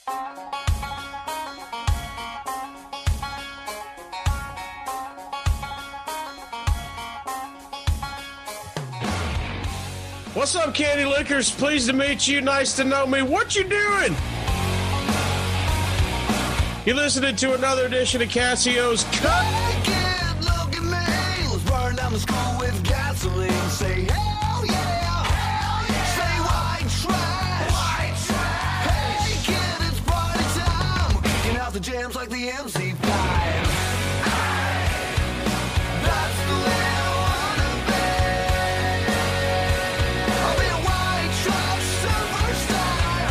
What's up, Candy Lickers? Pleased to meet you. Nice to know me. What you doing? You're listening to another edition of Cassio's Cut. Hey kid, look at me. Let's burn down the school with gasoline. Say hell yeah. Hell yeah. Say white trash. White trash. Hey kid, it's party time. We're kicking out the jams like the MC5. That's the way I wanna be. I'll be a white trash superstar.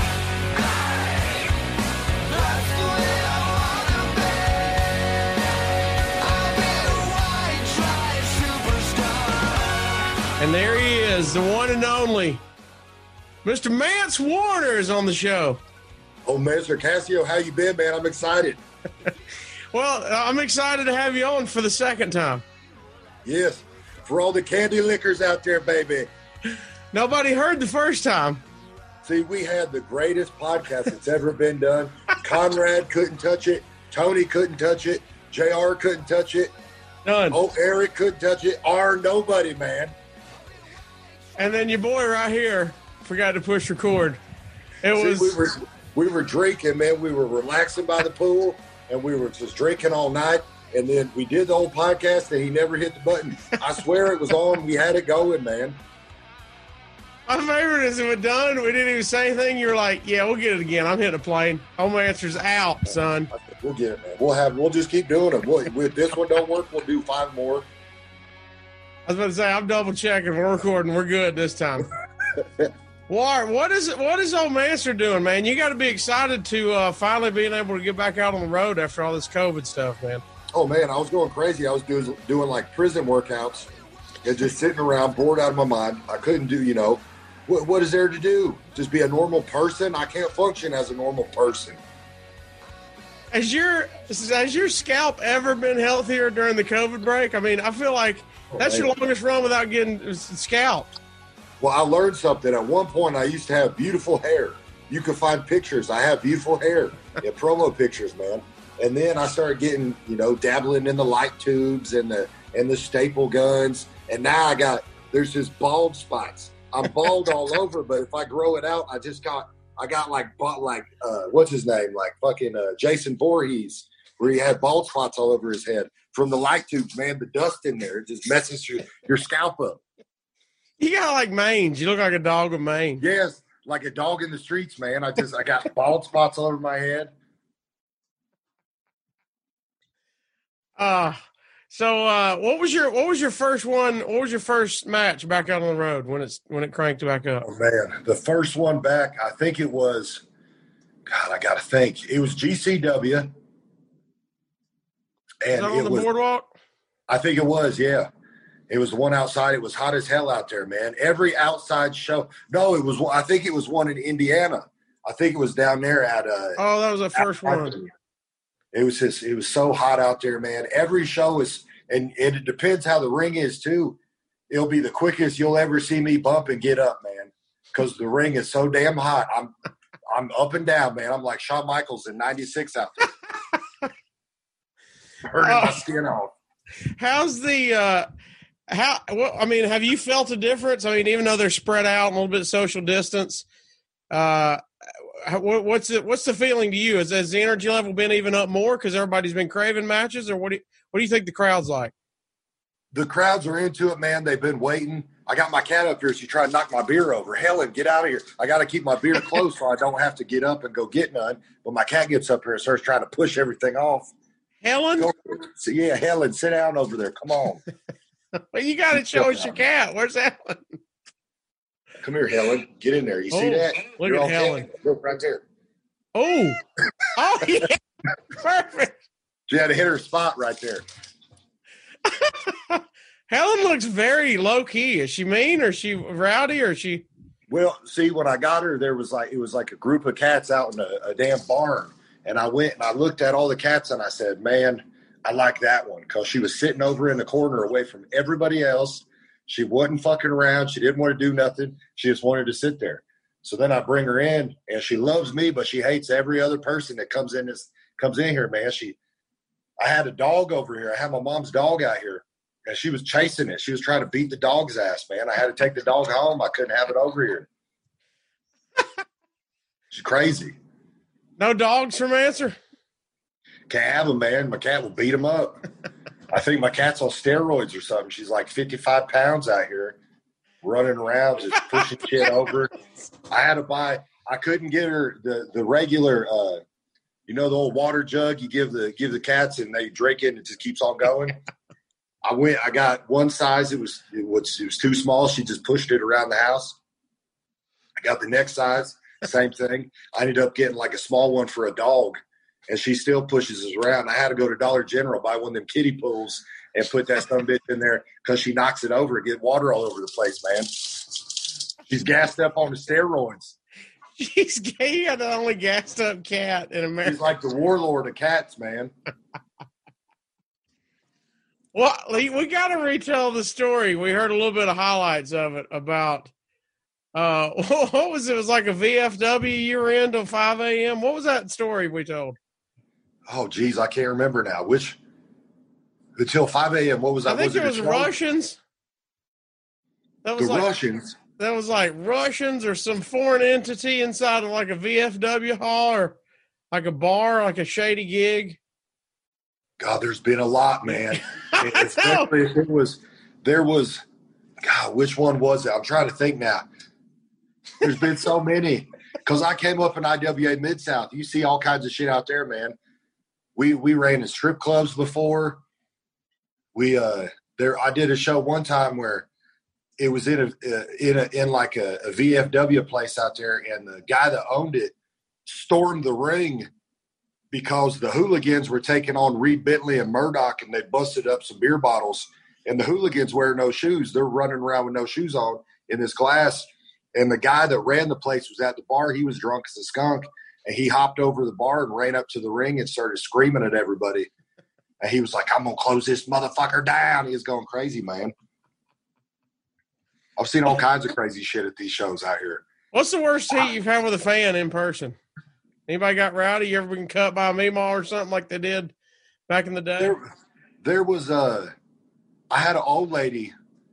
That's the way I wanna be. I'll be a white trash superstar. And there he is, the one and only Mr. Mance Warner is on the show. Oh, Mr. Cassio, how you been, man? I'm excited. Well, I'm excited to have you on for the second time. Yes, for all the candy lickers out there, baby. Nobody heard the first time. See, we had the greatest podcast that's ever been done. Conrad couldn't touch it. Tony couldn't touch it. JR couldn't touch it. None. Oh, Eric couldn't touch it. Nobody, man. And then your boy right here forgot to push record. It See, was we were drinking, man. We were relaxing by the pool, and we were just drinking all night. And then we did the whole podcast, and he never hit the button. I swear it was on. We had it going, man. my favorite is we're done. We didn't even say anything. You were like, "Yeah, we'll get it again. I'm hitting a plane. Home answer's out, son." I think we'll get it, man. We'll just keep doing it. If this one don't work, we'll do 5 more. I was about to say, I'm double checking. We're recording. We're good this time. Wart, what is old Manster doing, man? You got to be excited to finally being able to get back out on the road after all this COVID stuff, man. Oh, man, I was going crazy. I was doing like prison workouts and just sitting around bored out of my mind. I couldn't do, what is there to do? Just be a normal person? I can't function as a normal person. Has your scalp ever been healthier during the COVID break? I mean, I feel like that's your longest run without getting scalped. Well, I learned something. At one point, I used to have beautiful hair. You can find pictures. I have beautiful hair. Yeah, promo pictures, man. And then I started getting, dabbling in the light tubes and the staple guns. And now there's just bald spots. I'm bald all over, but if I grow it out, I got like what's his name? Like fucking Jason Voorhees, where he had bald spots all over his head from the light tubes, man. The dust in there, it just messes your scalp up. You got like mange. You look like a dog with mange. Yes, like a dog in the streets, man. I got bald spots all over my head. So what was your first one? What was your first match back out on the road when it cranked back up? Oh man, the first one back, I think it was. God, I gotta think. It was GCW, and was that on the boardwalk? I think it was. Yeah. It was the one outside. It was hot as hell out there, man. Every outside show. No, it was. I think it was one in Indiana. I think it was down there at. Oh, that was the first one. It was so hot out there, man. Every show is, and it depends how the ring is too. It'll be the quickest you'll ever see me bump and get up, man, because the ring is so damn hot. I'm up and down, man. I'm like Shawn Michaels in '96 out there, burning my skin off. How's the? Have you felt a difference? I mean, even though they're spread out, a little bit of social distance, what's the feeling to you? Has the energy level been even up more because everybody's been craving matches, or what do you think the crowd's like? The crowds are into it, man. They've been waiting. I got my cat up here. She tried to knock my beer over. Helen, get out of here. I got to keep my beer close so I don't have to get up and go get none. But my cat gets up here and starts trying to push everything off. Helen? So, yeah, Helen, sit down over there. Come on. Well, you got to show us your cat. Where's Helen? Come here, Helen. Get in there. You see that? Look at Helen. Look right there. Oh, yeah. Perfect. She had to hit her spot right there. Helen looks very low key. Is she mean, or is she rowdy, or is she? Well, see, when I got her, it was like a group of cats out in a damn barn, and I went and I looked at all the cats and I said, "Man, I like that one," because she was sitting over in the corner away from everybody else. She wasn't fucking around. She didn't want to do nothing. She just wanted to sit there. So then I bring her in, and she loves me, but she hates every other person that comes in here, man. I had a dog over here. I had my mom's dog out here, and she was chasing it. She was trying to beat the dog's ass, man. I had to take the dog home. I couldn't have it over here. She's crazy. No dogs from Answer? Can't have them, man. My cat will beat them up. I think my cat's on steroids or something. She's like 55 pounds out here, running around, just pushing shit over. I couldn't get her the regular, the old water jug you give the cats and they drink it and it just keeps on going. I got one size. It was too small. She just pushed it around the house. I got the next size, same thing. I ended up getting like a small one for a dog, and she still pushes us around. I had to go to Dollar General, buy one of them kiddie pools, and put that son of a bitch in there because she knocks it over and get water all over the place, man. She's gassed up on the steroids. She's gay. You're the only gassed up cat in America. She's like the warlord of cats, man. Well, we got to retell the story. We heard a little bit of highlights of it about what was it? It was like a VFW you were in till 5 a.m. What was that story we told? Oh, geez, I can't remember now. Until 5 a.m. What was that? I think it was Russians. That was Russians. That was like Russians or some foreign entity inside of like a VFW hall or like a bar, like a shady gig. God, there's been a lot, man. Especially if there was, God, which one was it? I'm trying to think now. There's been so many. Because I came up in IWA Mid-South. You see all kinds of shit out there, man. We ran in strip clubs before. I did a show one time where it was in like a VFW place out there, and the guy that owned it stormed the ring because the hooligans were taking on Reed Bentley and Murdoch, and they busted up some beer bottles, and the hooligans wear no shoes. They're running around with no shoes on in this glass, and the guy that ran the place was at the bar. He was drunk as a skunk, and he hopped over the bar and ran up to the ring and started screaming at everybody. And he was like, I'm going to close this motherfucker down. He was going crazy, man. I've seen all kinds of crazy shit at these shows out here. What's the worst heat you've had with a fan in person? Anybody got rowdy? You ever been cut by a Meemaw or something like they did back in the day? There was I had an old lady.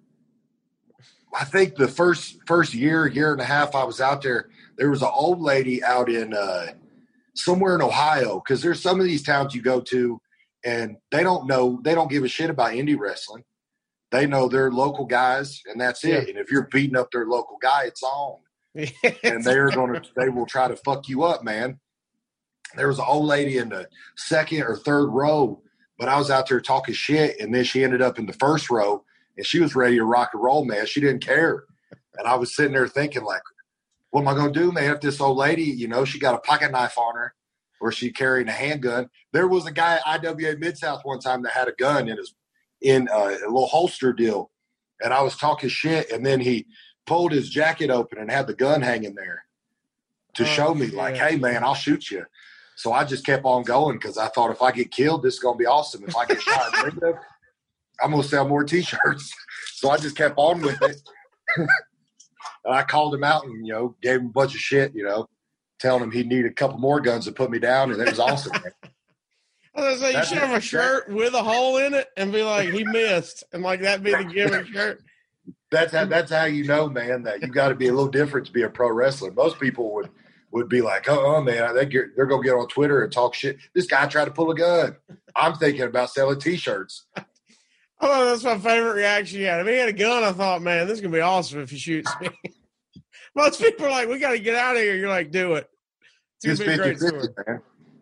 I think the first year and a half I was out there, there was an old lady out in somewhere in Ohio, because there's some of these towns you go to and they don't give a shit about indie wrestling. They know their local guys, and that's it. Yeah. And if you're beating up their local guy, it's on. And they will try to fuck you up, man. There was an old lady in the second or third row, but I was out there talking shit, and then she ended up in the first row, and she was ready to rock and roll, man. She didn't care. And I was sitting there thinking, like, what am I going to do, man? If this old lady, she got a pocket knife on her, or she carrying a handgun. There was a guy at IWA Mid-South one time that had a gun in a little holster deal, and I was talking shit, and then he pulled his jacket open and had the gun hanging there to show me, like, hey, man, I'll shoot you. So I just kept on going because I thought if I get killed, this is going to be awesome. If I get shot in the window, I'm going to sell more T-shirts. So I just kept on with it. And I called him out and, gave him a bunch of shit, telling him he needed a couple more guns to put me down, and it was awesome, man. I was like, you should have a shirt with a hole in it and be like, he missed. And like that be the gimmick shirt. That's how you know, man, that you got to be a little different to be a pro wrestler. Most people would be like, oh, man, I think they're going to get on Twitter and talk shit. This guy tried to pull a gun. I'm thinking about selling T-shirts. Oh, that's my favorite reaction he had. If he had a gun, I thought, man, this is going to be awesome if he shoots me. Most people are like, we got to get out of here. You're like, do it. It's going to be a great story. Man.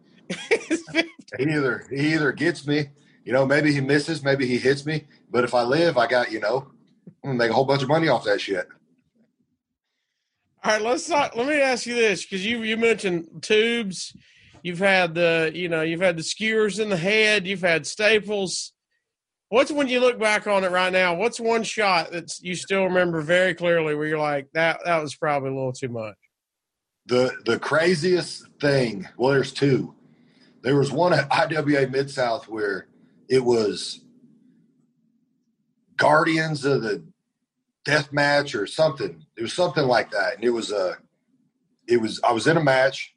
He either gets me, maybe he misses, maybe he hits me. But if I live, I got, I'm going to make a whole bunch of money off that shit. All right, let's talk. Let me ask you this, because you mentioned tubes. You've had you've had the skewers in the head. You've had staples. What's, when you look back on it right now, what's one shot that you still remember very clearly where you're like, that was probably a little too much? The craziest thing, well, there's two. There was one at IWA Mid-South where it was Guardians of the Death Match or something. It was something like that. And it was I was in a match,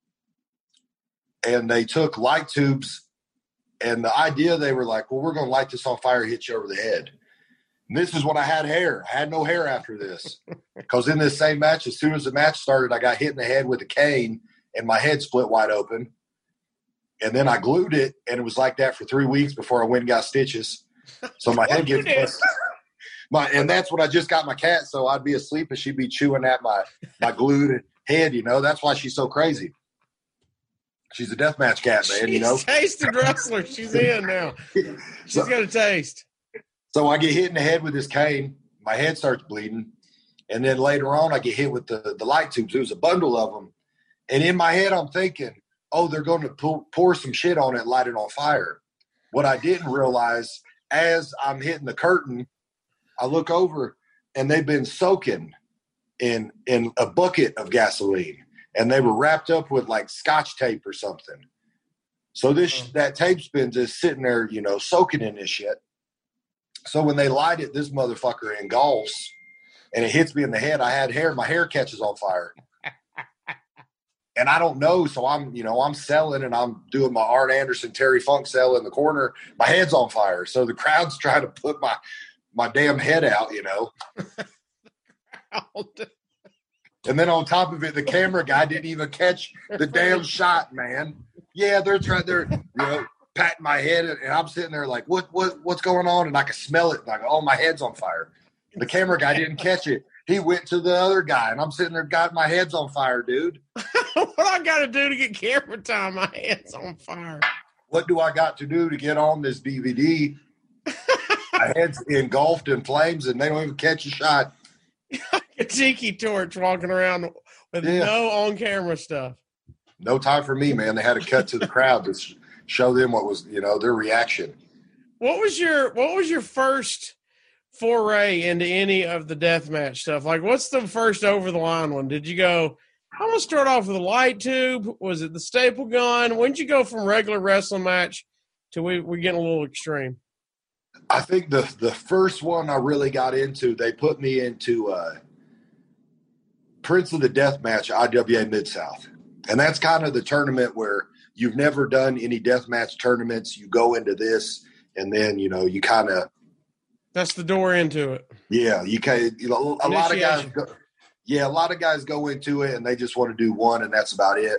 and they took light tubes, and the idea, they were like, well, we're going to light this on fire, hit you over the head. And this is when I had hair. I had no hair after this. Because in this same match, as soon as the match started, I got hit in the head with a cane, and my head split wide open. And then I glued it, and it was like that for 3 weeks before I went and got stitches. So my head gets busted. And that's when I just got my cat, so I'd be asleep and she'd be chewing at my glued head, you know. That's why she's so crazy. She's a deathmatch cat, man, you know. She's a tasted wrestler. She's in now. She's got a taste. So I get hit in the head with this cane. My head starts bleeding. And then later on, I get hit with the light tubes. There was a bundle of them. And in my head, I'm thinking, oh, they're going to pour some shit on it and light it on fire. What I didn't realize, as I'm hitting the curtain, I look over, and they've been soaking in a bucket of gasoline. And they were wrapped up with, like, Scotch tape or something. So that tape spin is sitting there, you know, soaking in this shit. So when they light it, this motherfucker engulfs, and it hits me in the head. I had hair. My hair catches on fire. And I don't know, so I'm selling, and I'm doing my Arn Anderson, Terry Funk sell in the corner. My head's on fire. So the crowd's trying to put my damn head out, you know. And then on top of it, the camera guy didn't even catch the damn shot, man. Yeah, they're patting my head, and I'm sitting there like, what's going on? And I can smell it. And I go, oh, my head's on fire. The camera guy didn't catch it. He went to the other guy, and I'm sitting there, got my head's on fire, dude. What I got to do to get camera time? My head's on fire. What do I got to do to get on this DVD? My head's engulfed in flames, and they don't even catch a shot. A tiki torch walking around with no on-camera stuff. No time for me, man. They had to cut to the crowd to show them what was, you know, their reaction. What was your first foray into any of the deathmatch stuff? Like, what's the first over-the-line one? Did you go, I'm going to start off with a light tube? Was it the staple gun? When did you go from regular wrestling match to we're getting a little extreme? I think the first one I really got into, they put me into Prince of the Deathmatch, IWA Mid-South. And that's kind of the tournament where you've never done any deathmatch tournaments. You go into this, and then, you know, you kind of – that's the door into it. Yeah, a lot of guys go, a lot of guys go into it, and they just want to do one, and that's about it.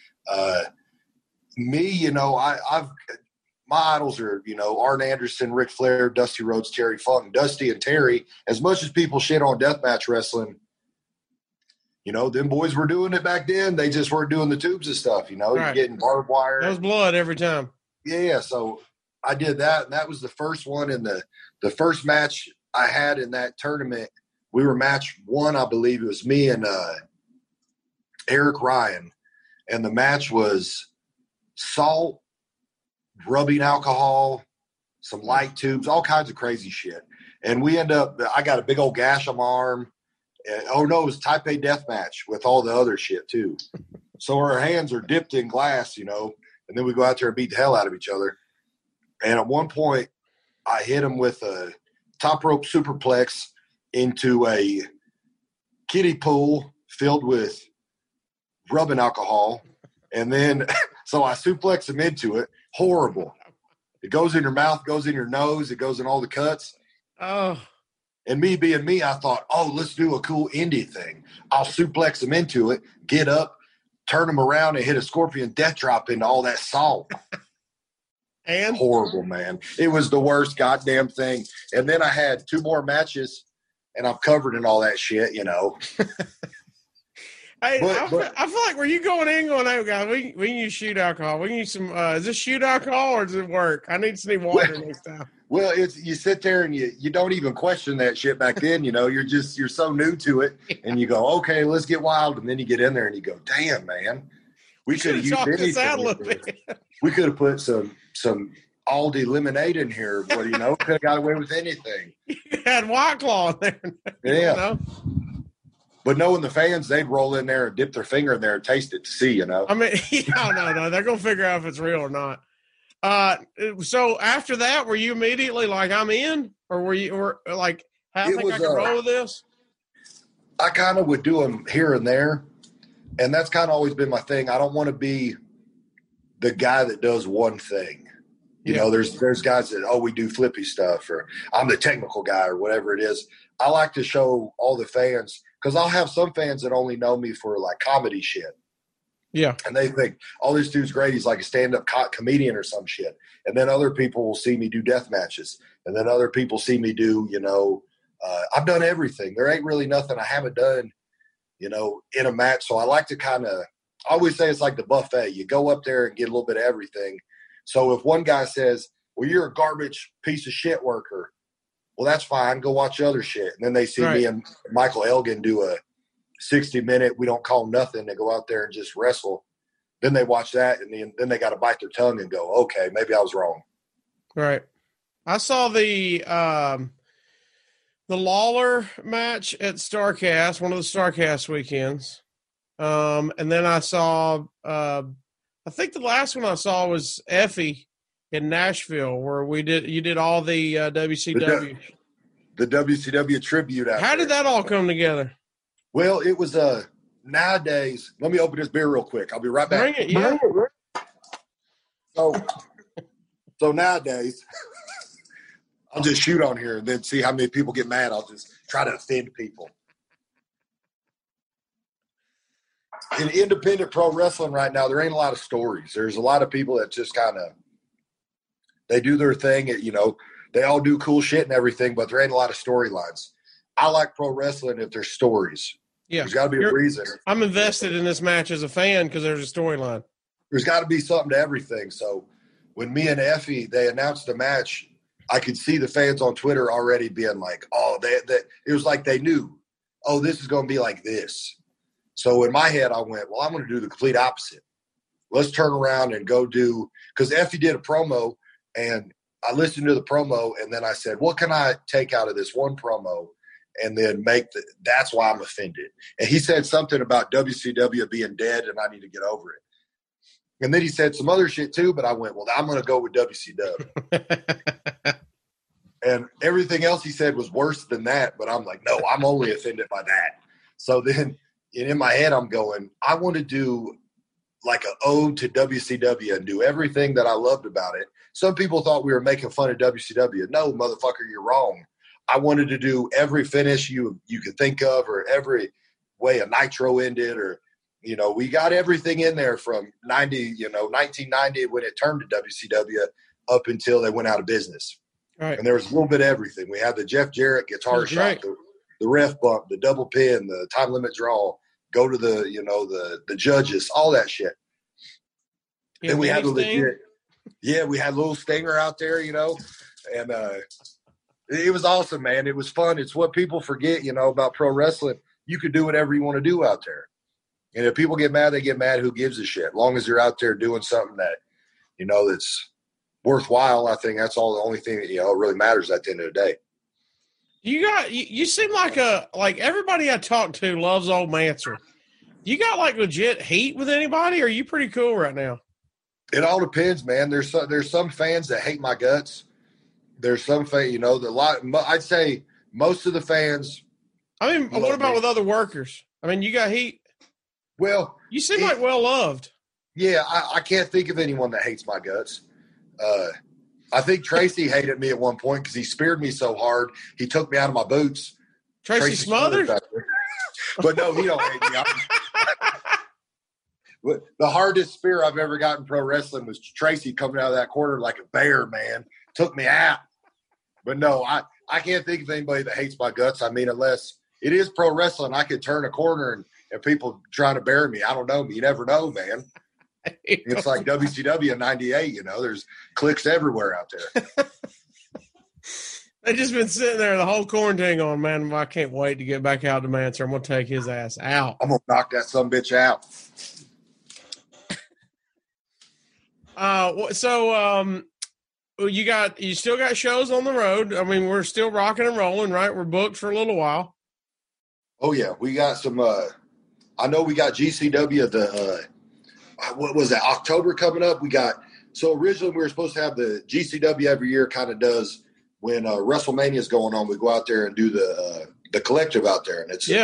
Me, you know, my idols are, you know, Arn Anderson, Ric Flair, Dusty Rhodes, Terry Funk. Dusty and Terry, as much as people shit on deathmatch wrestling, you know, them boys were doing it back then. They just weren't doing the tubes and stuff, you know. Right. You're getting barbed wire. That was blood every time. Yeah, so I did that, and that was the first one. And the first match I had in that tournament, we were match one, I believe. It was me and Eric Ryan. And the match was salt, rubbing alcohol, some light tubes, all kinds of crazy shit. And we end up – I got a big old gash on my arm. And, oh, no, it was Type A deathmatch with all the other shit too. So our hands are dipped in glass, you know, and then we go out there and beat the hell out of each other. And at one point, I hit him with a top rope superplex into a kiddie pool filled with rubbing alcohol. And then – so I suplex him into it. Horrible. It goes in your mouth, goes in your nose, it goes in all the cuts. Oh. And me being me, I thought, oh, let's do a cool indie thing. I'll suplex him into it, get up, turn him around, and hit a scorpion death drop into all that salt. And horrible, man. It was the worst goddamn thing. And then I had 2 more matches, and I'm covered in all that shit, you know. Hey, I feel like were you going in going, hey, guys, we can use shoot alcohol. We can use some, is this shoot alcohol or does it work? I need some water next time. Well, you sit there and you don't even question that shit back then, you know. You're so new to it, and you go, okay, let's get wild. And then you get in there and you go, damn, man. We could have used anything. We could have put some Aldi lemonade in here, but, you know, could have got away with anything. You had White Claw in there. Yeah. You know? But knowing the fans, they'd roll in there and dip their finger in there and taste it to see, you know. I mean, no. They're going to figure out if it's real or not. So after that, were you immediately like, I'm in? Or were you like, I think I can roll with this? I kind of would do them here and there. And that's kind of always been my thing. I don't want to be the guy that does one thing. You know, there's guys that, we do flippy stuff, or I'm the technical guy, or whatever it is. I like to show all the fans, because I'll have some fans that only know me for like comedy shit. Yeah. And they think, this dude's great. He's like a stand-up comedian or some shit. And then other people will see me do death matches. And then other people see me do, I've done everything. There ain't really nothing I haven't done, in a match. So I like to I always say it's like the buffet. You go up there and get a little bit of everything. So if one guy says, well, you're a garbage piece of shit worker, well, that's fine. Go watch other shit. And then they see me and Michael Elgin do a 60-minute, we don't call nothing. They go out there and just wrestle. Then they watch that, and then they got to bite their tongue and go, okay, maybe I was wrong. Right. I saw the Lawler match at StarCast, one of the StarCast weekends. And then I saw, I think the last one I saw was Effie in Nashville, where you did all the WCW. The WCW tribute out How did that all come together? Well, it was nowadays. Let me open this beer real quick. I'll be right back. Bring it, yeah. So nowadays, I'll just shoot on here and then see how many people get mad. I'll just try to offend people. In independent pro wrestling right now, there ain't a lot of stories. There's a lot of people that just they do their thing. They all do cool shit and everything, but there ain't a lot of storylines. I like pro wrestling if there's stories. Yeah. There's got to be a reason. I'm invested in this match as a fan because there's a storyline. There's got to be something to everything. So when me and Effie, they announced the match, I could see the fans on Twitter already being like, it was like they knew, this is going to be like this. So in my head, I went, well, I'm going to do the complete opposite. Let's turn around and go do – because Effie did a promo, and I listened to the promo, and then I said, what can I take out of this one promo and then that's why I'm offended. And he said something about WCW being dead and I need to get over it. And then he said some other shit too, but I went, well, I'm going to go with WCW. And everything else he said was worse than that, but I'm like, no, I'm only offended by that. So then in my head, I'm going, I want to do like an ode to WCW and do everything that I loved about it. Some people thought we were making fun of WCW. No, motherfucker, you're wrong. I wanted to do every finish you could think of, or every way a Nitro ended, or, we got everything in there from 1990 when it turned to WCW up until they went out of business. Right. And there was a little bit of everything. We had the Jeff Jarrett guitar shot, the ref bump, the double pin, the time limit draw, go to the judges, all that shit. Yeah, then we had the legit. Yeah, we had a little Stinger out there, and it was awesome, man. It was fun. It's what people forget, about pro wrestling. You could do whatever you want to do out there. And if people get mad, they get mad. Who gives a shit? As long as you're out there doing something that, that's worthwhile, I think that's the only thing that, really matters at the end of the day. You seem like everybody I talk to loves Old Manser. You got like legit heat with anybody, or are you pretty cool right now? It all depends, man. There's some fans that hate my guts. There's some fans, I'd say most of the fans. I mean, what about with other workers? I mean, you got heat. Well, you seem like well loved. Yeah, I can't think of anyone that hates my guts. I think Tracy hated me at one point because he speared me so hard he took me out of my boots. Tracy Smothers? But no, he don't hate me. The hardest spear I've ever got in pro wrestling was Tracy coming out of that corner like a bear, man. Took me out. But no, I can't think of anybody that hates my guts. I mean, unless it is pro wrestling, I could turn a corner and people trying to bury me. I don't know. You never know, man. It's like WCW in '98, there's clicks everywhere out there. They just been sitting there the whole quarantine going, man, I can't wait to get back out to Manser. I'm going to take his ass out. I'm going to knock that sumbitch out. You still got shows on the road. I mean, we're still rocking and rolling, right? We're booked for a little while. Oh yeah. We got some, I know we got GCW, what was that? October coming up. So originally we were supposed to have the GCW every year, kind of does when WrestleMania is going on. We go out there and do the collective out there, and it's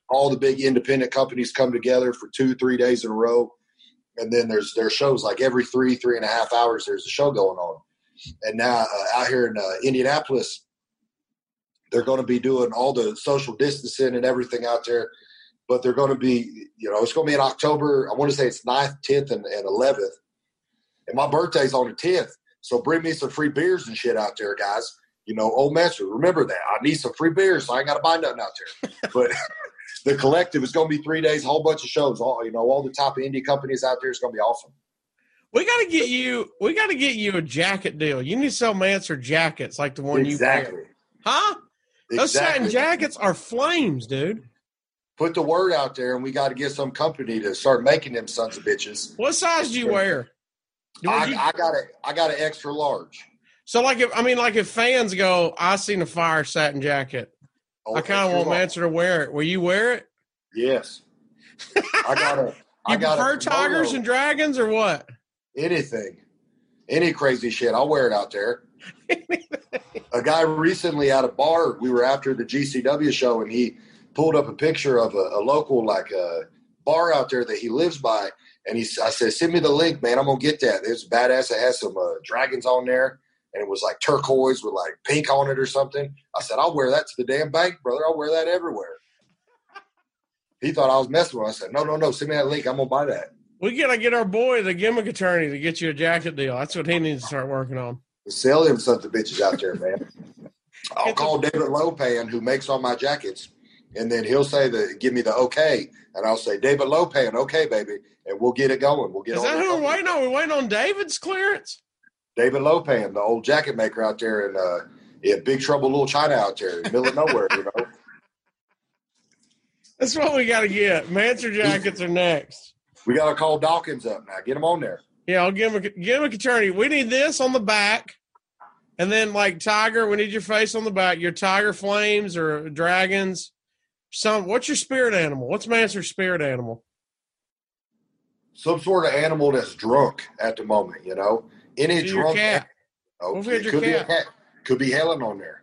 all the big independent companies come together for 2-3 days in a row. And then there's shows like every 3.5 hours, there's a show going on. And now out here in Indianapolis, they're going to be doing all the social distancing and everything out there. But they're going to be, it's going to be in October. I want to say it's 9th, 10th, and 11th. And my birthday's on the 10th. So bring me some free beers and shit out there, guys. Old Master, remember that. I need some free beers, so I ain't got to buy nothing out there. But the collective is going to be 3 days, a whole bunch of shows. All the top indie companies out there is going to be awesome. We got to get you a jacket deal. You need to sell Manser jackets like the one you wear. Huh? Those satin jackets are flames, dude. Put the word out there, and we got to get some company to start making them sons of bitches. What size do you wear? I got an extra large. So if fans go, I seen a fire satin jacket. I kind of want Manser to wear it. Will you wear it? Yes. You prefer tigers and dragons or what? Anything. Any crazy shit. I'll wear it out there. A guy recently at a bar, we were after the GCW show, and he pulled up a picture of a local bar out there that he lives by. And I said, send me the link, man. I'm going to get that. It's badass. It has some dragons on there. And it was like turquoise with like pink on it or something. I said, I'll wear that to the damn bank, brother. I'll wear that everywhere. He thought I was messing with him. I said, no. Send me that link. I'm going to buy that. We got to get our boy, the gimmick attorney, to get you a jacket deal. That's what he needs to start working on. Sell them sons of bitches out there, man. I'll call David Lopan, who makes all my jackets. And then he'll say give me the okay. And I'll say, David Lopan, okay, baby. And we'll get it going. Is that who we're waiting on? We're waiting on David's clearance? David Lopan, the old jacket maker out there in Big Trouble Little China out there in the middle of nowhere, That's what we got to get. Manser jackets are next. We got to call Dawkins up now. Get him on there. Yeah, I'll give him a attorney. We need this on the back. And then like Tiger, we need your face on the back. Your Tiger Flames or Dragons. What's your spirit animal? What's Manser's spirit animal? Some sort of animal that's drunk at the moment, Any so drunk cat. Could be a cat. Could be Helen on there.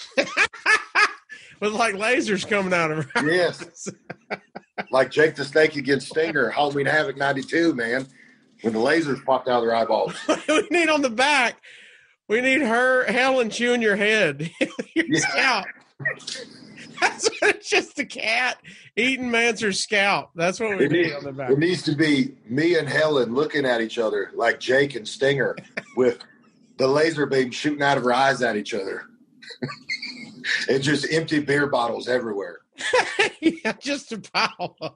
With like lasers coming out of her. Yes. Like Jake the Snake against Stinger, Halloween Havoc 92, man. When the lasers popped out of their eyeballs. We need on the back. We need Helen chewing your head. Your scalp. That's what it's just a cat eating Manser's scalp. That's what we need on the back. It needs to be me and Helen looking at each other like Jake and Stinger with the laser beam shooting out of her eyes at each other. And just empty beer bottles everywhere. Yeah, just a pile of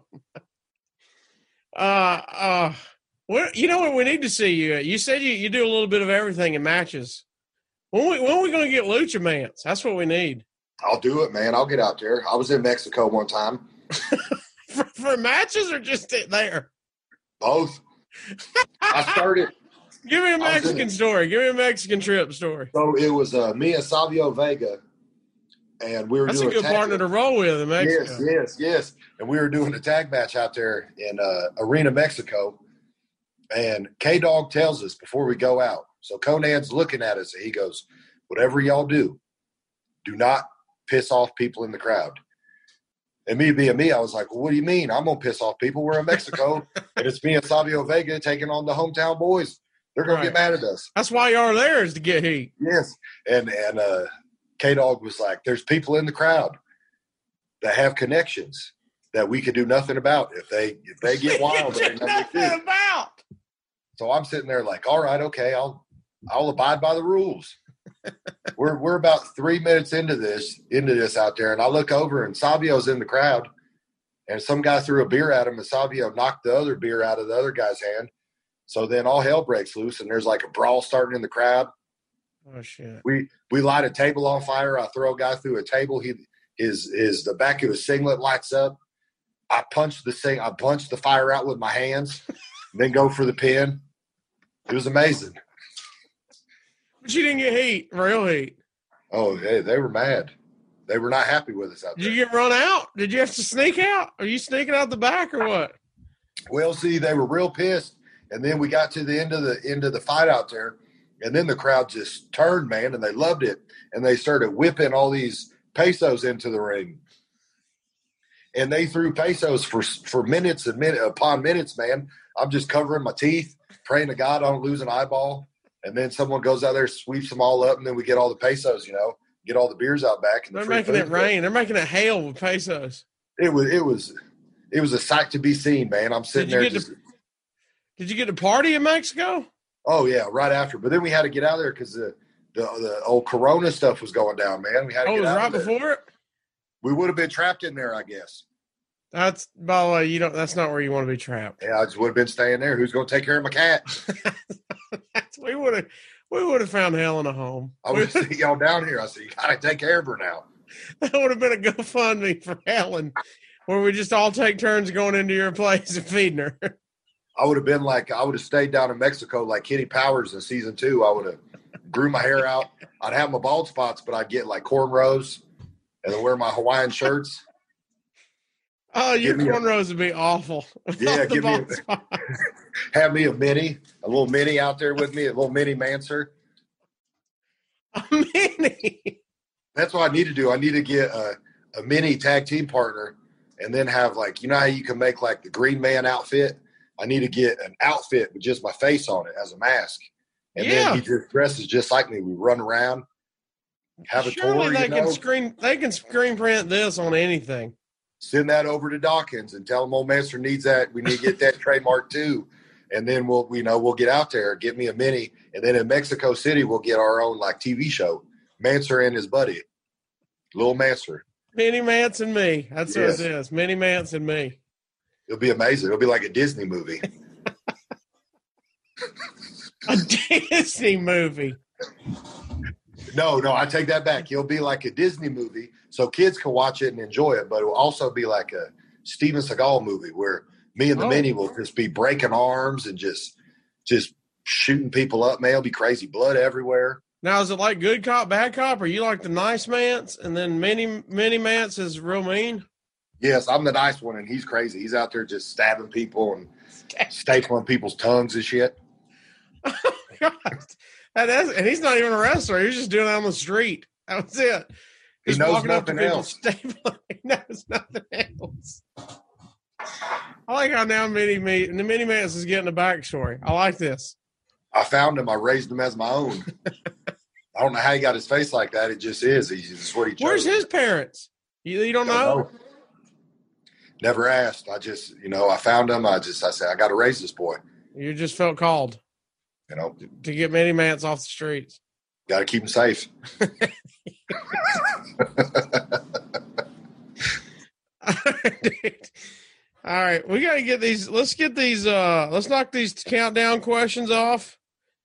them. You know what we need to see you at? You said you do a little bit of everything in matches. When are we going to get Lucha Mans? That's what we need. I'll do it, man. I'll get out there. I was in Mexico one time. for matches or just there? Both. I started. Give me a Mexican story. Give me a Mexican trip story. So it was me and Savio Vega, and we were That's doing a good partner to roll with in Mexico. Yes. And we were doing a tag match out there in Arena, Mexico. And K-Dog tells us before we go out. So Conan's looking at us, and he goes, whatever y'all do not piss off people in the crowd. And me being me, I was like, well, what do you mean? I'm going to piss off people. We're in Mexico, and it's me and Savio Vega taking on the hometown boys. They're going to get mad at us. That's why you are there, is to get heat. Yes. And K-Dog was like, there's people in the crowd that have connections that we could do nothing about. If they get wild, there's nothing about. So I'm sitting there like, all right, okay, I'll abide by the rules. We're about 3 minutes into this out there, and I look over and Savio's in the crowd, and some guy threw a beer at him, and Savio knocked the other beer out of the other guy's hand. So then all hell breaks loose, and there's like a brawl starting in the crowd. Oh shit! We light a table on fire. I throw a guy through a table. The back of his singlet lights up. I punch the fire out with my hands, then go for the pin. It was amazing. But you didn't get heat, real heat. Oh, they were mad. They were not happy with us out there. Did you get run out? Did you have to sneak out? Are you sneaking out the back or what? Well, see, they were real pissed. And then we got to the end of the fight out there, and then the crowd just turned, man, and they loved it. And they started whipping all these pesos into the ring. and they threw pesos for minutes and minutes upon minutes, man. I'm just covering my teeth, praying to God I don't lose an eyeball. And then someone goes out there, sweeps them all up, and then we get all the pesos, get all the beers out back. And they're making it rain. They're making it hail with pesos. It was a sight to be seen, man. I'm sitting there. Did you get to party in Mexico? Oh yeah, right after. But then we had to get out of there because the old Corona stuff was going down, man. We had to get out right before it? We would have been trapped in there, I guess. That's, by the way, that's not where you want to be trapped. Yeah, I just would have been staying there. Who's going to take care of my cat? we would have found Helen a home. I would have seen y'all down here. I said, you got to take care of her now. That would have been a GoFundMe for Helen, where we just all take turns going into your place and feeding her. I would have stayed down in Mexico like Kitty Powers in season 2. I would have grew my hair out. I'd have my bald spots, but I'd get like cornrows and then wear my Hawaiian shirts. Oh, your cornrows would be awful. Yeah, have me a little mini out there with me, a little mini Manser. A mini? That's what I need to do. I need to get a mini tag team partner and then have how you can make like the Green Man outfit? I need to get an outfit with just my face on it as a mask. And then he just dresses just like me. We run around, have a tour. They can screen print this on anything. Send that over to Dawkins and tell them old Manser needs that. We need to get that trademark too. And then we'll get out there, get me a mini. And then in Mexico City, we'll get our own TV show. Manser and his buddy, Little Manser. Mini Mance and me. That's what it is. Mini Mance and me. It'll be amazing. It'll be like a Disney movie. A Disney movie. No, I take that back. He'll be like a Disney movie so kids can watch it and enjoy it, but it will also be like a Steven Seagal movie where me and the mini will just be breaking arms and just shooting people up, man. It'll be crazy. Blood everywhere. Now, is it like good cop, bad cop? Or you like the nice Mance and then mini Mance is real mean? Yes, I'm the nice one, and he's crazy. He's out there just stabbing people and stapling people's tongues and shit. Oh, God. And he's not even a wrestler. He was just doing it on the street. That was it. He knows nothing else. He knows nothing else. I like how now the Mini Mance is getting a backstory. I like this. I found him. I raised him as my own. I don't know how he got his face like that. It just is. It's what he chose. Where's his parents? You don't know? Never asked. I just, I found him. I said, I got to raise this boy. You just felt called. To get Mini Mance off the streets. Got to keep him safe. All right. We got to get these. Let's get these. Let's knock these countdown questions off.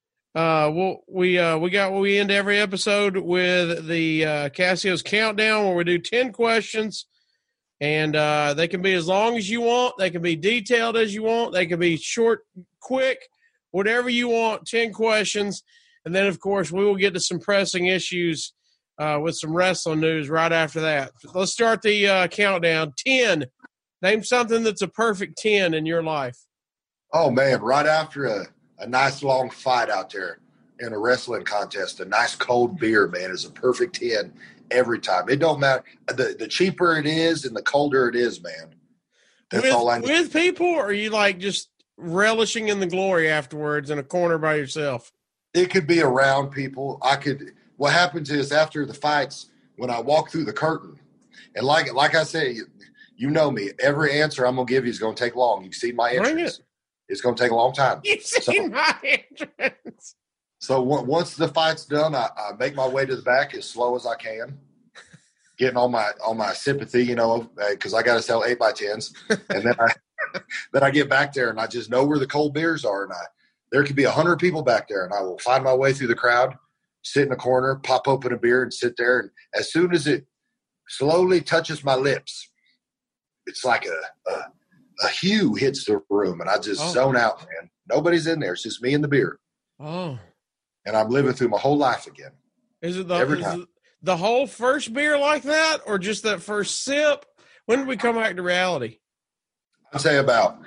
We end every episode with the Casio's countdown where we do 10 questions. And they can be as long as you want. They can be detailed as you want. They can be short, quick, whatever you want. 10 questions. And then, of course, we will get to some pressing issues with some wrestling news right after that. Let's start the countdown. 10. Name something that's a perfect 10 in your life. Oh, man. Right after a nice long fight out there in a wrestling contest, a nice cold beer, man, is a perfect 10. Every time. It don't matter. The cheaper it is and the colder it is, man. That's all I need. With people, or are you just relishing in the glory afterwards in a corner by yourself? It could be around people. What happens is after the fights, when I walk through the curtain, and like I say, you know me, every answer I'm going to give you is going to take long. You've seen my entrance. It's going to take a long time. You've seen my entrance. So once the fight's done, I make my way to the back as slow as I can, getting all my sympathy, because I got to sell 8x10s, and then I get back there and I just know where the cold beers are, and there could be 100 people back there, and I will find my way through the crowd, sit in a corner, pop open a beer, and sit there. And as soon as it slowly touches my lips, it's like a hue hits the room, and I just zone out, man. Nobody's in there; it's just me and the beer. Oh. And I'm living through my whole life again. Is it the whole first beer like that, or just that first sip? When did we come back to reality? I'd say about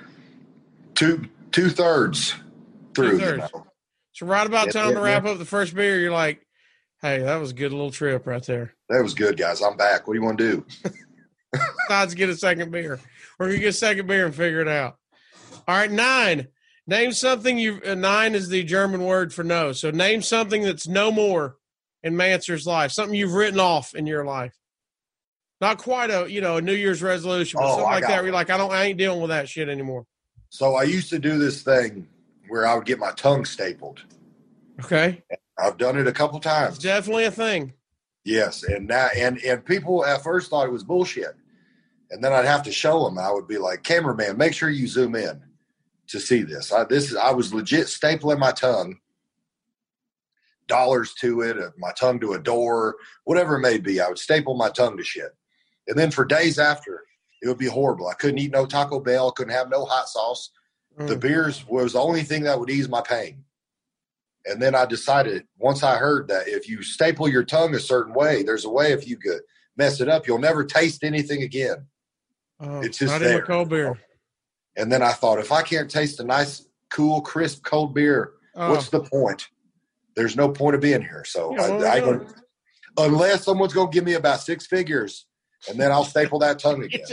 two-thirds through. So right about time to wrap up the first beer, you're like, hey, that was a good little trip right there. That was good, guys. I'm back. What do you want to do? decides to get a second beer. We're going to get a second beer and figure it out. All right, 9. Name something 9 is the German word for no. So name something that's no more in Manser's life, something you've written off in your life. Not quite a New Year's resolution, but something like that where you're like, I ain't dealing with that shit anymore. So I used to do this thing where I would get my tongue stapled. Okay. I've done it a couple times. It's definitely a thing. Yes, and people at first thought it was bullshit. And then I'd have to show them. I would be like, cameraman, make sure you zoom in to see this. I was legit stapling my tongue, dollars to it, my tongue to a door, whatever it may be. I would staple my tongue to shit. And then for days after, it would be horrible. I couldn't eat no Taco Bell, couldn't have no hot sauce. The beers was the only thing that would ease my pain. And then I decided, once I heard that if you staple your tongue a certain way, there's a way if you could mess it up, you'll never taste anything again. It's just not there. in a cold beer. And then I thought, if I can't taste a nice, cool, crisp, cold beer, what's the point? There's no point of being here. So unless someone's going to give me about 6 figures, and then I'll staple that tongue again.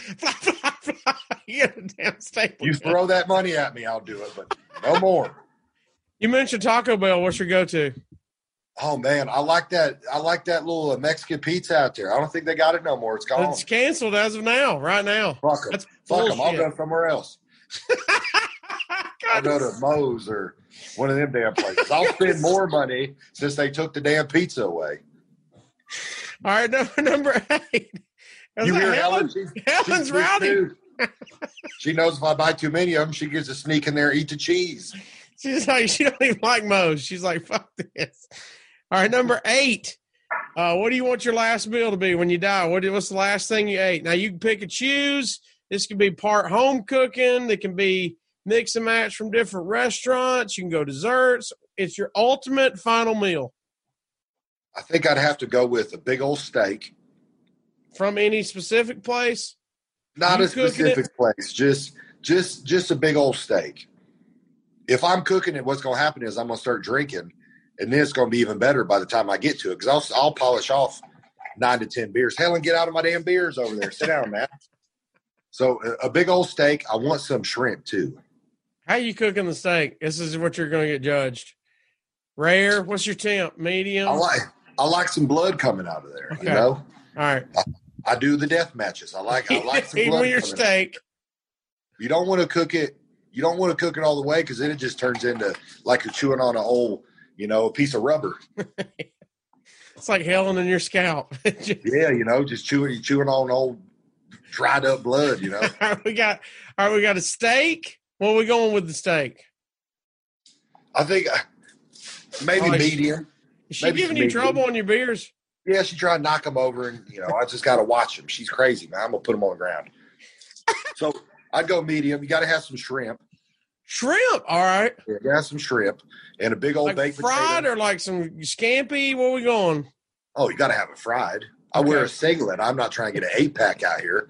You get a damn staple. You throw that money at me, I'll do it, but no more. You mentioned Taco Bell. What's your go-to? Oh man, I like that little Mexican pizza out there. I don't think they got it no more. It's gone. It's canceled as of now, right now. Fuck them. Fuck them. I'll go somewhere else. I'll go to Moe's or one of them damn places. I'll spend more money since they took the damn pizza away. All right, number 8. You hear Helen? Helen's rowdy. She knows if I buy too many of them, she gets to sneak in there and eat the cheese. She's like, she don't even like Moe's. She's like, fuck this. All right, number 8. What do you want your last meal to be when you die? What's the last thing you ate? Now, you can pick and choose. This can be part home cooking. It can be mix and match from different restaurants. You can go desserts. It's your ultimate final meal. I think I'd have to go with a big old steak. From any specific place? Not a specific place. Just a big old steak. If I'm cooking it, what's going to happen is I'm going to start drinking, and then it's going to be even better by the time I get to it, because I'll polish off 9 to 10 beers. Helen, get out of my damn beers over there. Sit down, man. So a big old steak. I want some shrimp, too. How you cooking the steak? This is what you're going to get judged. Rare? What's your temp? Medium? I like some blood coming out of there, okay. You know? All right. I do the death matches. I like some blood. Even with your steak. You don't want to cook it. You don't want to cook it all the way, because then it just turns into like you're chewing on an old, a piece of rubber. It's like Helen in your scalp. Yeah, just chewing on old dried up blood. All right, we got a steak. What are we going with the steak? I think maybe medium. Is she giving you trouble on your beers? Yeah, she tried to knock them over, and I just got to watch them. She's crazy, man. I'm gonna put them on the ground. So I'd go medium. You got to have some shrimp. Shrimp, all right. Yeah, you have some shrimp and a big old baked fried potato. Or like some scampi. Where we going? Oh, you got to have it fried. I wear a singlet. I'm not trying to get an 8-pack out here.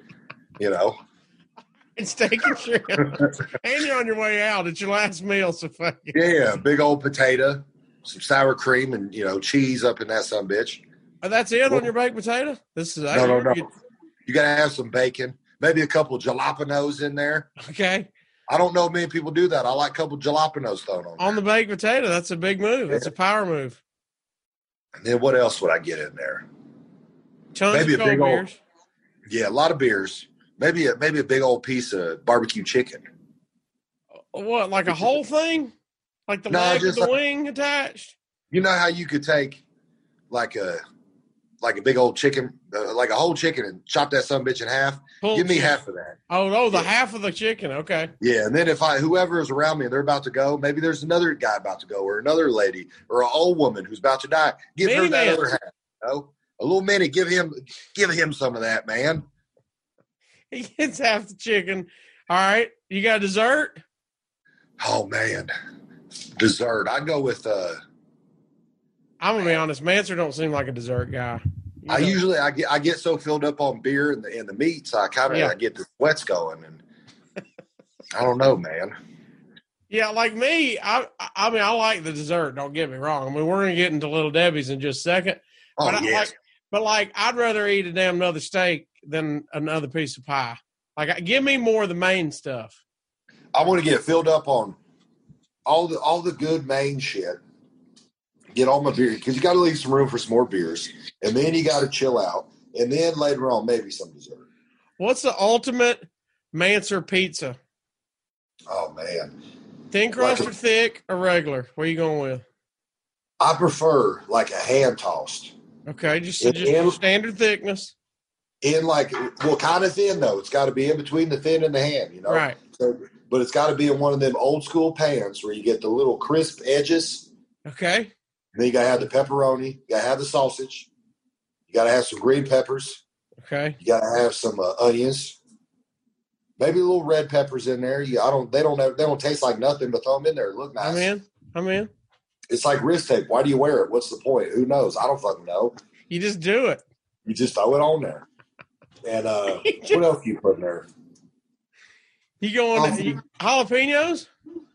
And steak and shrimp. And you're on your way out. It's your last meal, so fuck it. Yeah, big old potato, some sour cream, and cheese up in that sumbitch. Oh, that's it on your baked potato? This is no. You got to have some bacon, maybe a couple jalapenos in there. Okay. I don't know if many people do that. I like a couple jalapenos thrown on the baked potato. That's a big move. That's a power move. And then what else would I get in there? Tons maybe of a big beers. Yeah, a lot of beers. Maybe a big old piece of barbecue chicken. What, like a whole thing? Like the leg with the wing attached? You know how you could take like a big old chicken, like a whole chicken, and chop that sumbitch in half? Give me half of that. Oh, the half of the chicken. Okay. Yeah, and then if whoever is around me and they're about to go, maybe there's another guy about to go, or another lady, or an old woman who's about to die. Give her that other half. A little mini. Give him some of that, man. He gets half the chicken. All right. You got dessert? Oh man, dessert. I'd go with. I'm gonna be honest. Manser don't seem like a dessert guy. I usually get so filled up on beer and the meats, I get the sweats going, and I don't know, man. Yeah, like me, I mean, I like the dessert. Don't get me wrong. I mean, we're gonna get into Little Debbie's in just a second. Oh, yes. But I'd rather eat a damn another steak than another piece of pie. Like, give me more of the main stuff. I want to get filled up on all the good main shit. Get all my beer because you got to leave some room for some more beers, and then you got to chill out, and then later on maybe some dessert. What's the ultimate Manser pizza? Oh man, Thin crust or thick or regular? What are you going with? I prefer like a hand tossed. Okay, just standard thickness. In like, well, kind of thin though. It's got to be in between the thin and the hand, you know. Right. So, but it's got to be in one of them old school pans where you get the little crisp edges. Okay. And then you got to have the pepperoni. You got to have the sausage. You got to have some green peppers. Okay. You got to have some onions. Maybe a little red peppers in there. They don't taste like nothing, but throw them in there. Look nice. I'm in. It's like wrist tape. Why do you wear it? What's the point? Who knows? I don't fucking know. You just do it. You just throw it on there. And what else you put in there? You going jalapenos?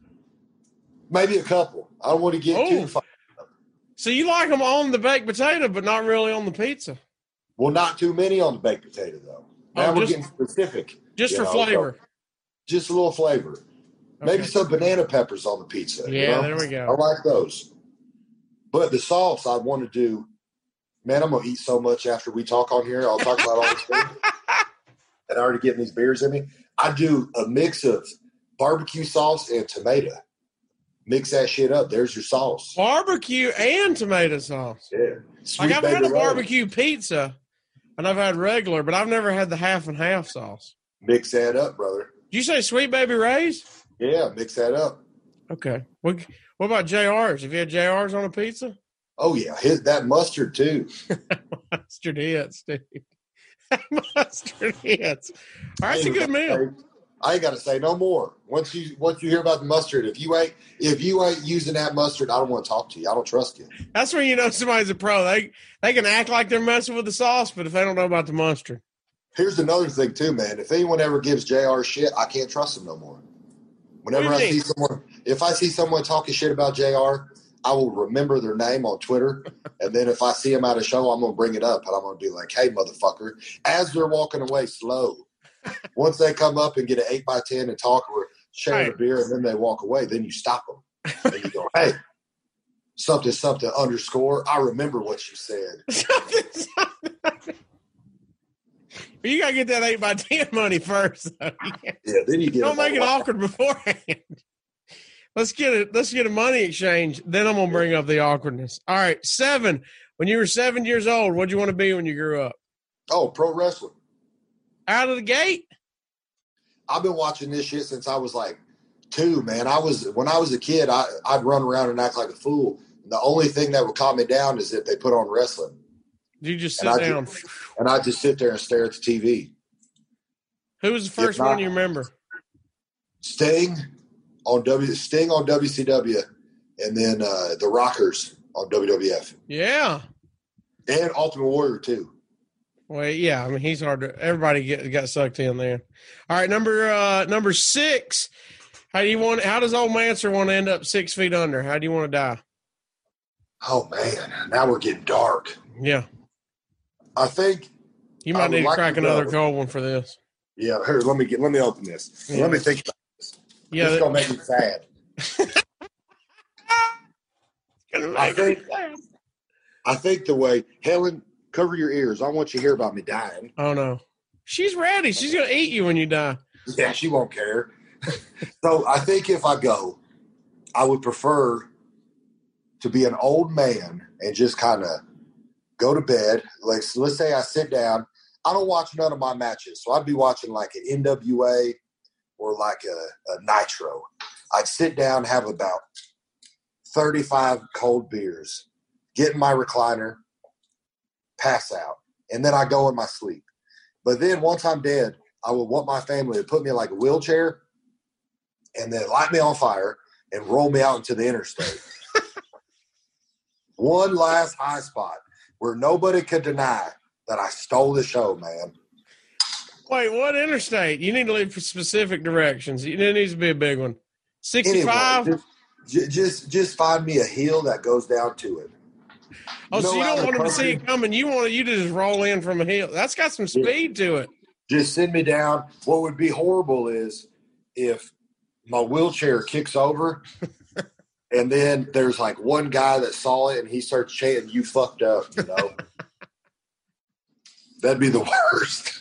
Maybe a couple. I don't want to get too far. So you like them on the baked potato, but not really on the pizza? Well, not too many on the baked potato, though. Now we're getting specific. Just for flavor. So just a little flavor. Maybe some banana peppers on the pizza. Yeah, there we go. I like those. But the sauce I want to do, man, I'm going to eat so much after we talk on here. I'll talk about all this thing. And I already getting these beers in me. I do a mix of barbecue sauce and tomato. Mix that shit up. There's your sauce. Barbecue and tomato sauce. Yeah. Like I've had a barbecue pizza, and I've had regular, but I've never had the half and half sauce. Mix that up, brother. Did you say Sweet Baby Ray's? Yeah, mix that up. Okay. What about JR's? Have you had JR's on a pizza? Oh, yeah. That mustard, too. Mustard hits, dude. Mustard hits. All right, it's a good meal. I ain't got to say no more. Once you hear about the mustard, if you ain't using that mustard, I don't want to talk to you. I don't trust you. That's when you know somebody's a pro. They can act like they're messing with the sauce, but if they don't know about the mustard. Here's another thing too, man. If anyone ever gives JR shit, I can't trust them no more. Whenever if I see someone talking shit about JR, I will remember their name on Twitter, and then if I see them at a show, I'm gonna bring it up and I'm gonna be like, "Hey, motherfucker!" As they're walking away, slow. Once they come up and get an 8x10 and talk or share a beer, and then they walk away, then you stop them and you go, "Hey, something _ I remember what you said." You gotta get that 8x10 money first. Though. Yeah, then you get. Don't make it awkward beforehand. Let's get a money exchange. Then I'm gonna bring up the awkwardness. All right, 7. When you were 7 years old, what'd you want to be when you grew up? Oh, pro wrestling. Out of the gate? I've been watching this shit since I was like 2, man. When I was a kid, I'd run around and act like a fool. And the only thing that would calm me down is if they put on wrestling. You just sit down. And I just sit there and stare at the TV. Who was the first one you remember? Sting on WCW, and then the Rockers on WWF. Yeah. And Ultimate Warrior too. Well, yeah, I mean he's hard to. Everybody got sucked in there. All right, number 6. How does old Manser want to end up 6 feet under? How do you want to die? Oh man, now we're getting dark. Yeah. I think you might need to crack another cold one for this. Yeah, here, let me open this. Yeah. Let me think about this. Yeah, it's gonna make me sad. I think the way Helen, cover your ears. I want you to hear about me dying. Oh no, she's ready. She's gonna eat you when you die. Yeah, she won't care. So I think if I go, I would prefer to be an old man and just kind of go to bed. Like, so let's say I sit down. I don't watch none of my matches. So I'd be watching like an NWA or like a Nitro. I'd sit down, have about 35 cold beers, get in my recliner, pass out, and then I go in my sleep. But then once I'm dead, I would want my family to put me in like a wheelchair and then light me on fire and roll me out into the interstate. One last high spot where nobody could deny that I stole the show, man. Wait, what interstate? You need to leave for specific directions. It needs to be a big one. 65? Anyway, just find me a hill that goes down to it. Oh, so you how don't the want them to see it company- coming. You to just roll in from a hill. That's got some speed to it. Just send me down. What would be horrible is if my wheelchair kicks over and then there's like one guy that saw it and he starts chanting, "You fucked up," you know? That'd be the worst.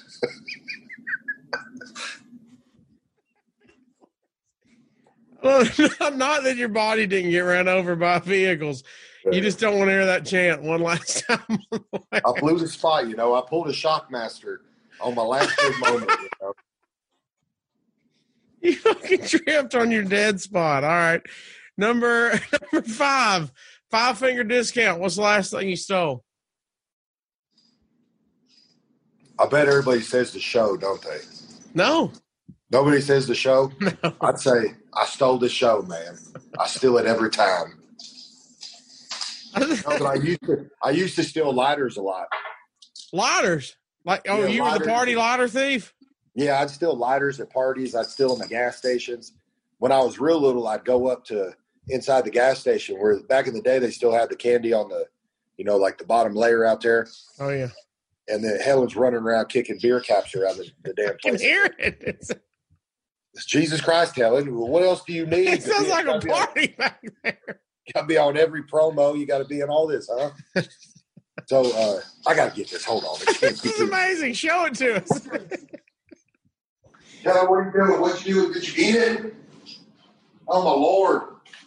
Well, not that your body didn't get ran over by vehicles. You just don't want to hear that chant one last time. I blew the spot, you know. I pulled a Shockmaster on my last big moment, you know. You fucking tripped on your dead spot. All right. Number 5, 5-finger discount. What's the last thing you stole? I bet everybody says the show, don't they? No. Nobody says the show? No. I'd say I stole the show, man. I steal it every time. No, but I used to steal lighters a lot. Lighters? Like, oh, Yeah, you were the lighters. party lighter thief? Yeah, I'd steal lighters at parties. I'd steal them at gas stations. When I was real little, I'd go up to inside the gas station where back in the day they still had the candy on the, you know, like the bottom layer out there. Oh, yeah. And then Helen's running around kicking beer caps around the damn I can place. hear it. It's Jesus Christ, Helen. What else do you need? It sounds like a party back there. You got to be on every promo. You got to be in all this, huh? So I got to get this. Hold on. This is amazing. Show it to us. Helen, what are you doing? What you doing? Did you eat it? Oh, my Lord.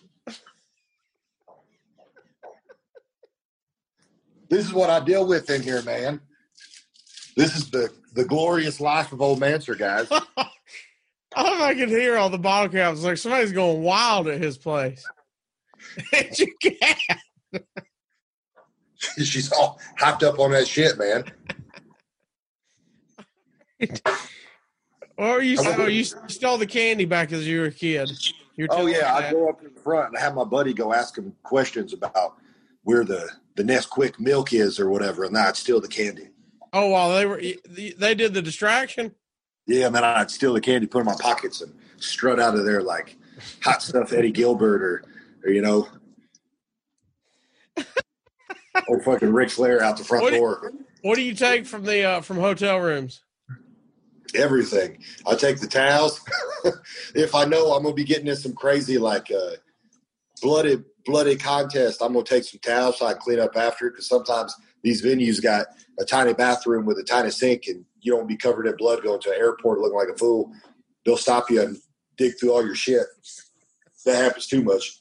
This is what I deal with in here, man. This is the glorious life of Old Manser, guys. I don't know if I can hear all the bottle caps. Like somebody's going wild at his place. And you can't. She's all hyped up on that shit, man. Or you stole the candy back as you were a kid. Oh, yeah. I'd go up in the front and have my buddy go ask him questions about where the Nesquik milk is or whatever, and I'd steal the candy. Oh, while they did the distraction? Yeah, man, I'd steal the candy, put it in my pockets, and strut out of there like hot stuff Eddie Gilbert or you know, or fucking Ric Flair out the front door. What do you take from the from hotel rooms? Everything. I take the towels. If I know I'm gonna be getting in some crazy like bloody contest, I'm gonna take some towels so I can clean up after it, because sometimes these venues got a tiny bathroom with a tiny sink and you don't be covered in blood going to an airport looking like a fool. They'll stop you and dig through all your shit. That happens too much.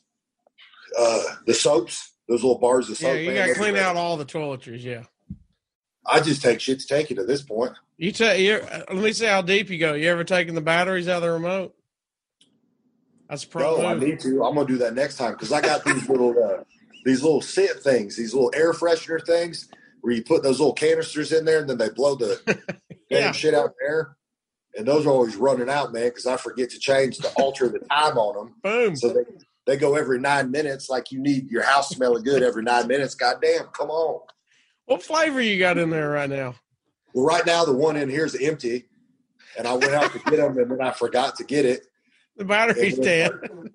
The soaps, those little bars of soap. Yeah, you got to clean out all the toiletries, yeah. I just take shit to take it at this point. Let me see how deep you go. You ever taken the batteries out of the remote? That's a pro No, I move. need to. I'm gonna do that next time because I got these little scent things, these little air freshener things where you put those little canisters in there and then they blow the Yeah. damn shit out there. And those are always running out, man, because I forget to change to alter the time on them. Boom. So they go every 9 minutes, like you need your house smelling good every 9 minutes. Goddamn, come on. What flavor you got in there right now? Well, right now the one in here is empty, and I went out to get them, and then I forgot to get it. The battery's dead.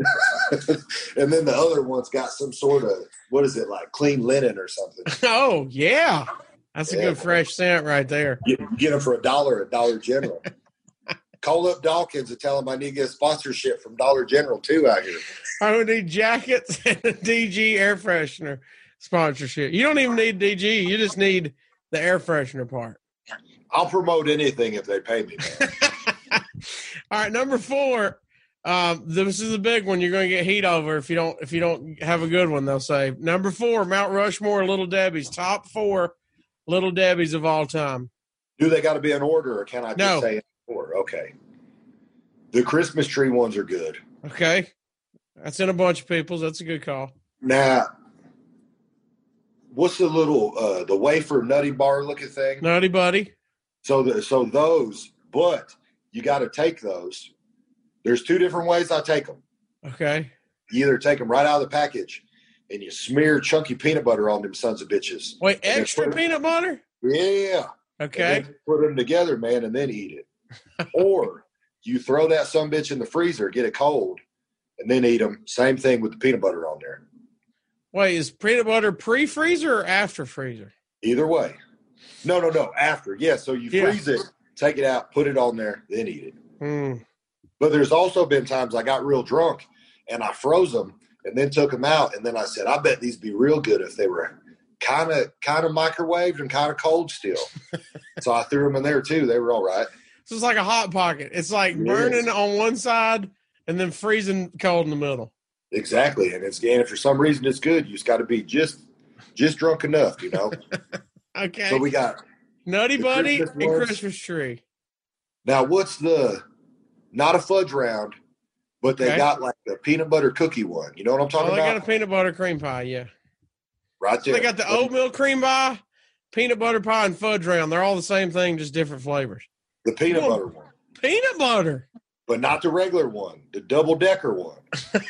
And then the other one's got some sort of, what is it, like clean linen or something. Oh, yeah. That's a Yeah. good fresh scent right there. Get them for $1 at Dollar General. Call up Dawkins and tell them I need to get a sponsorship from Dollar General too out here. I would need jackets and a DG air freshener sponsorship. You don't even need DG. You just need the air freshener part. I'll promote anything if they pay me, man. All right, number 4. This is a big one. You're going to get heat over if you don't have a good one. They'll say number 4, Mount Rushmore, Little Debbie's, top 4 Little Debbie's of all time. Do they got to be in order, or can I just No. say in order? Okay. The Christmas tree ones are good. Okay, that's in a bunch of people's. That's a good call. Now, what's the little the wafer nutty bar looking thing? Nutty Buddy. So those, but you got to take those. There's 2 different ways I take them. Okay. You either take them right out of the package and you smear chunky peanut butter on them sons of bitches. Wait, And then extra put- peanut butter? Yeah. Okay. And then put them together, man, and then eat it. Or you throw that sumbitch in the freezer, get it cold, and then eat them. Same thing with the peanut butter on there. Wait, is peanut butter pre-freezer or after freezer? Either way. No. After. Yeah. So you freeze it, take it out, put it on there, then eat it. Mm. But there's also been times I got real drunk and I froze them and then took them out. And then I said, I bet these be real good if they were kind of microwaved and kind of cold still. So I threw them in there too. They were all right. So it's like a hot pocket. It's like burning on one side and then freezing cold in the middle. Exactly. And if for some reason it's good, you just got to be just drunk enough, you know? Okay. So we got Nutty Buddy Christmas and ones. Christmas tree. Now, what's not a fudge round, but they got like the peanut butter cookie one. You know what I'm talking Oh, they about? got a peanut butter cream pie, yeah. Right there. They got the oatmeal cream pie, peanut butter pie, and fudge round. They're all the same thing, just different flavors. The peanut butter one. Peanut butter. But not the regular one, the double-decker one.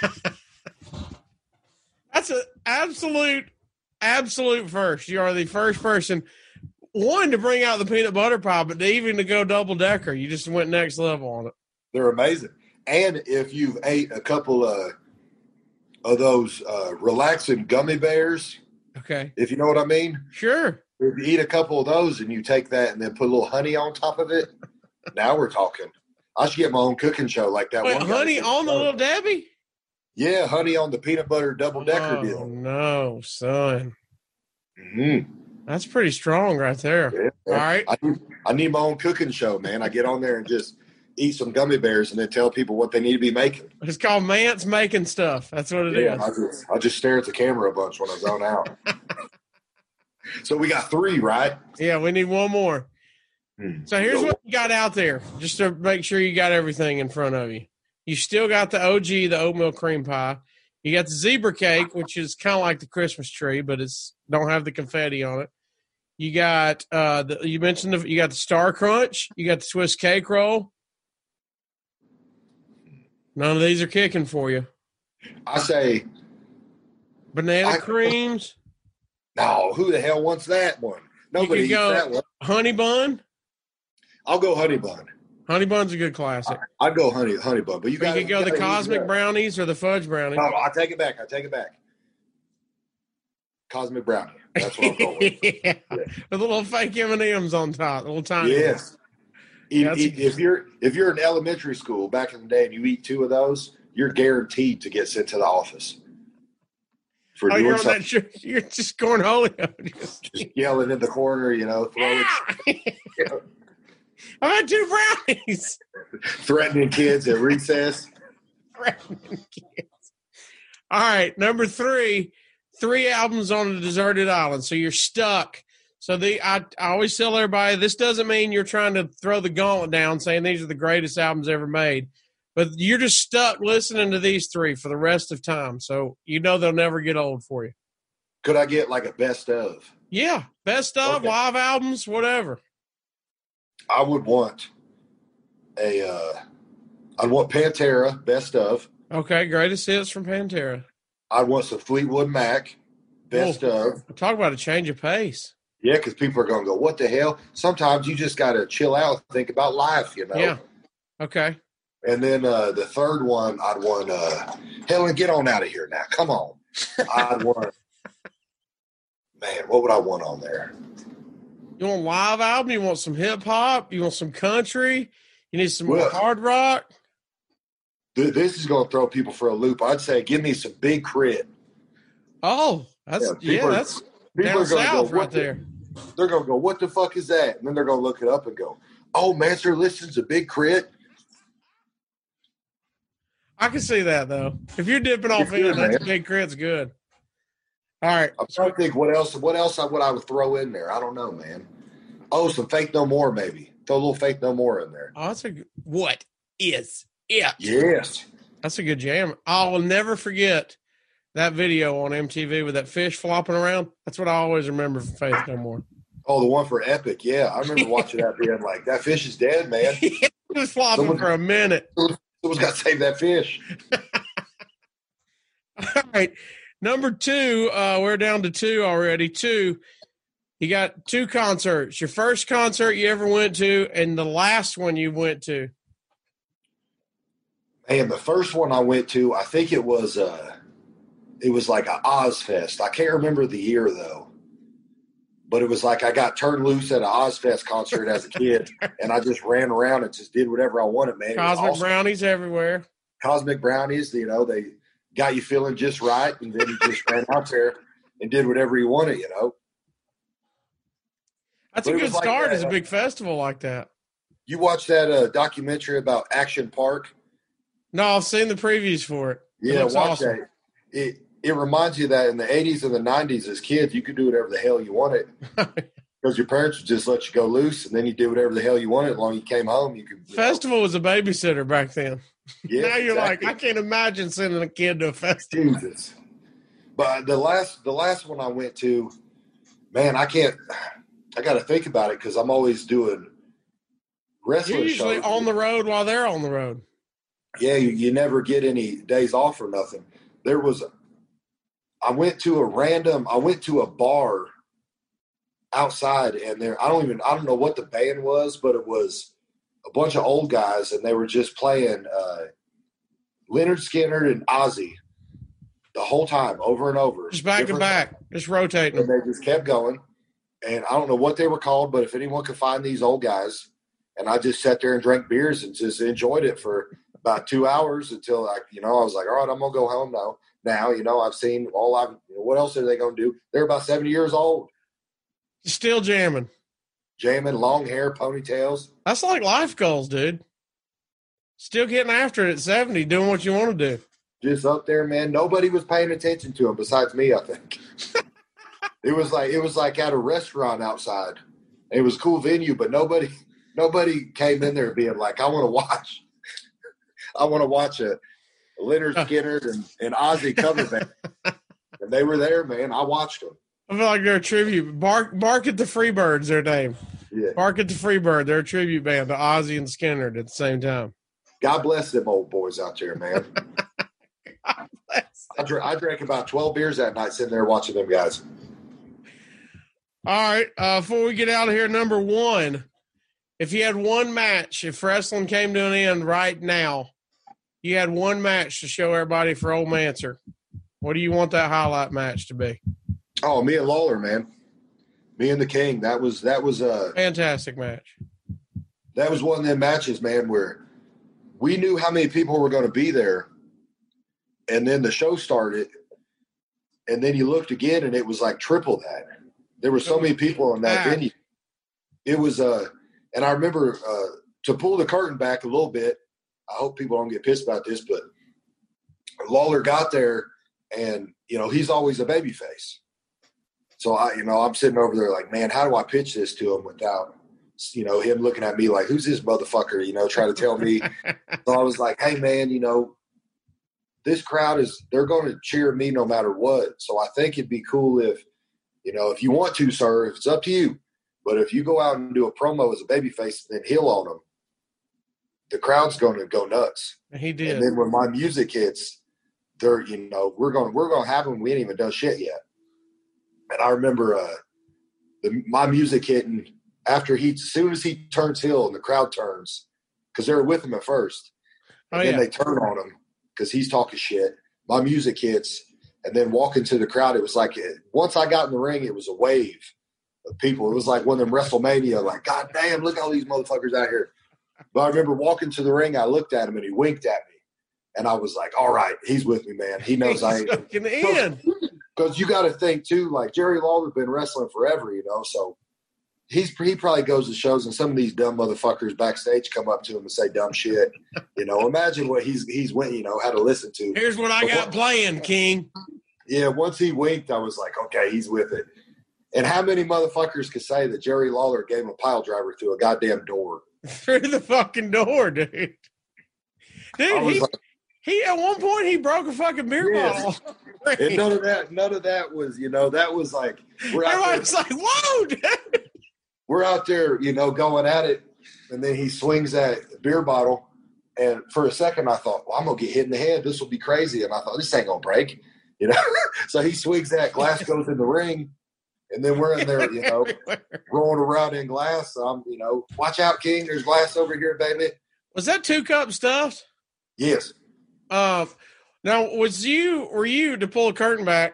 That's an absolute first. You are the first person, one, to bring out the peanut butter pie, but even to go double-decker. You just went next level on it. They're amazing. And if you've ate a couple of those relaxing gummy bears, Okay. if you know what I mean, Sure. if you eat a couple of those and you take that and then put a little honey on top of it, now we're talking. I should get my own cooking show like that. Wait, one guy honey did. on the Little Debbie? Yeah, honey on the peanut butter double-decker Oh, deal. no, son. Mm-hmm. That's pretty strong right there. Yeah. All right. I need my own cooking show, man. I get on there and just eat some gummy bears and then tell people what they need to be making. It's called Mance Making Stuff. That's what it is. I just stare at the camera a bunch when I zone out. So we got 3, right? Yeah, we need one more. So here's what you got out there, just to make sure you got everything in front of you. You still got the OG, the oatmeal cream pie. You got the zebra cake, which is kind of like the Christmas tree, but it's don't have the confetti on it. You got you got the Star Crunch. You got the Swiss cake roll. None of these are kicking for you. I say, Banana creams. no, who the hell wants that one? Nobody eats that one. Honey bun. I'll go honey bun. Honey bun's a good classic. I'd go honey bun, but you You could go the cosmic brownies or the fudge brownie. No, I take it back. Cosmic brownie. That's what I'm going with. Yeah. With little fake M&Ms on top, little tiny. Yes. If you're in elementary school back in the day and you eat 2 of those, you're guaranteed to get sent to the office. For doing you're on something. that. You're just cornholio. Just yelling in the corner, throwing, I've had 2 brownies. threatening kids at recess. Threatening kids. All right, number 3 albums on a deserted island. So you're stuck. So I always tell everybody, this doesn't mean you're trying to throw the gauntlet down saying these are the greatest albums ever made. But you're just stuck listening to these 3 for the rest of time. So they'll never get old for you. Could I get like a best of? Yeah, best of, live albums, whatever. I would want I'd want Pantera, best of. Okay, greatest hits from Pantera. I'd want some Fleetwood Mac, best of. Talk about a change of pace. Yeah, because people are going to go, what the hell? Sometimes you just got to chill out and think about life, Yeah. Okay. And then the third one, I'd want Helen, get on out of here now. Come on. I'd want, man, what would I want on there? You want a live album? You want some hip hop? You want some country? You need some more hard rock? This is going to throw people for a loop. I'd say give me some Big Crit. Oh, that's people down are gonna south go, right there. They're going to go, what the fuck is that? And then they're going to look it up and go, oh, Master listens to Big Crit. I can see that, though. If you're dipping off in, that's Big Crit's good. All right. I'm trying to think what else would I would throw in there. I don't know, man. Oh, some Faith No More, maybe. Throw a little Faith No More in there. Oh, that's what is it? Yes. That's a good jam. I'll never forget that video on MTV with that fish flopping around. That's what I always remember from Faith No More. Oh, the one for Epic. Yeah, I remember watching that being like, that fish is dead, man. It was flopping for a minute. Someone's got to save that fish. All right. Number 2, we're down to 2 already. 2, you got 2 concerts. Your first concert you ever went to and the last one you went to. And the first one I went to, I think it was it was like a Ozfest. I can't remember the year though, but it was like I got turned loose at an Ozfest concert as a kid, and I just ran around and just did whatever I wanted, man. Cosmic awesome. brownies everywhere. Cosmic brownies, you know, they got you feeling just right, and then you just ran out there and did whatever you wanted, you know. That's But a it good was like start that, as a big festival like that. You watched that documentary about Action Park? No, I've seen the previews for it. Yeah, looks watch awesome. that. It reminds you that in the 80s and the 90s as kids, you could do whatever the hell you wanted because your parents would just let you go loose, and then you did whatever the hell you wanted. As long as you came home, you could. Festival was a babysitter back then. Yeah, Now you're exactly. like, I can't imagine sending a kid to a festival. Jesus. But the last one I went to, man, I got to think about it because I'm always doing wrestling You're usually shows. on the road while they're on the road. Yeah, you never get any days off or nothing. I went to a bar outside, and I don't know what the band was, but it was a bunch of old guys, and they were just playing Leonard Skinner and Ozzy the whole time, over and over. Just back to Different- back, just rotating. And they just kept going. And I don't know what they were called, but if anyone could find these old guys, and I just sat there and drank beers and just enjoyed it for about 2 hours until I was like, all right, I'm going to go home now. Now, I've seen what else are they going to do? They're about 70 years old. Still jamming. Jamming, long hair, ponytails. That's like life goals, dude. Still getting after it at 70, doing what you want to do. Just up there, man. Nobody was paying attention to him besides me, I think. It was like at a restaurant outside. It was a cool venue, but nobody came in there being like, I want to watch a Leonard Skinner and Ozzy cover band. And they were there, man. I watched them. I feel like they're a tribute. Bark at the Freebirds, their name. Yeah. Bark at the Freebird. They're a tribute band to Ozzy and Skinner at the same time. God bless them old boys out there, man. I drank about 12 beers that night sitting there watching them guys. All right. Before we get out of here, number one, if you had one match, if wrestling came to an end right now, you had one match to show everybody for Old Manser. What do you want that highlight match to be? Oh, me and Lawler, man. Me and the King. That was Fantastic match. That was one of them matches, man, where we knew how many people were going to be there. And then the show started, and then you looked again, and it was like triple that. There were so many people in that venue. It was, and I remember to pull the curtain back a little bit, I hope people don't get pissed about this, but Lawler got there, and, he's always a babyface. So, I'm sitting over there like, man, how do I pitch this to him without, him looking at me like, who's this motherfucker, trying to tell me. So I was like, hey, man, this crowd they're going to cheer me no matter what. So I think it'd be cool if you want to, sir, if it's up to you. But if you go out and do a promo as a babyface and then heel on them, the crowd's going to go nuts. He did. And then when my music hits, we're going to have them. We ain't even done shit yet. And I remember my music hitting after as soon as he turns heel and the crowd turns, because they were with him at first. And then they turn on him because he's talking shit. My music hits, and then walking to the crowd, it was like once I got in the ring, it was a wave of people. It was like one of them WrestleMania, like, God damn, look at all these motherfuckers out here. But I remember walking to the ring, I looked at him, and he winked at me. And I was like, all right, he's with me, man. He knows I ain't. in. Because you got to think, too, like Jerry Lawler's been wrestling forever, so he probably goes to shows, and some of these dumb motherfuckers backstage come up to him and say dumb shit. Imagine what he's went, had to listen to. Here's what I got playing, King. Yeah, once he winked, I was like, okay, he's with it. And how many motherfuckers could say that Jerry Lawler gave him a pile driver through a goddamn door? Through the fucking door, dude. Dude, he at one point he broke a fucking beer bottle. And none of that was, that was like everybody's like, whoa, dude. We're out there, going at it, and then he swings that beer bottle, and for a second I thought, well, I'm gonna get hit in the head. This will be crazy, and I thought this ain't gonna break, So he swings that, glass goes in the ring, and then we're in there, rolling around in glass. I'm, watch out, King. There's glass over here, baby. Was that 2 Cup stuffed? Yes. Now, were you to pull a curtain back?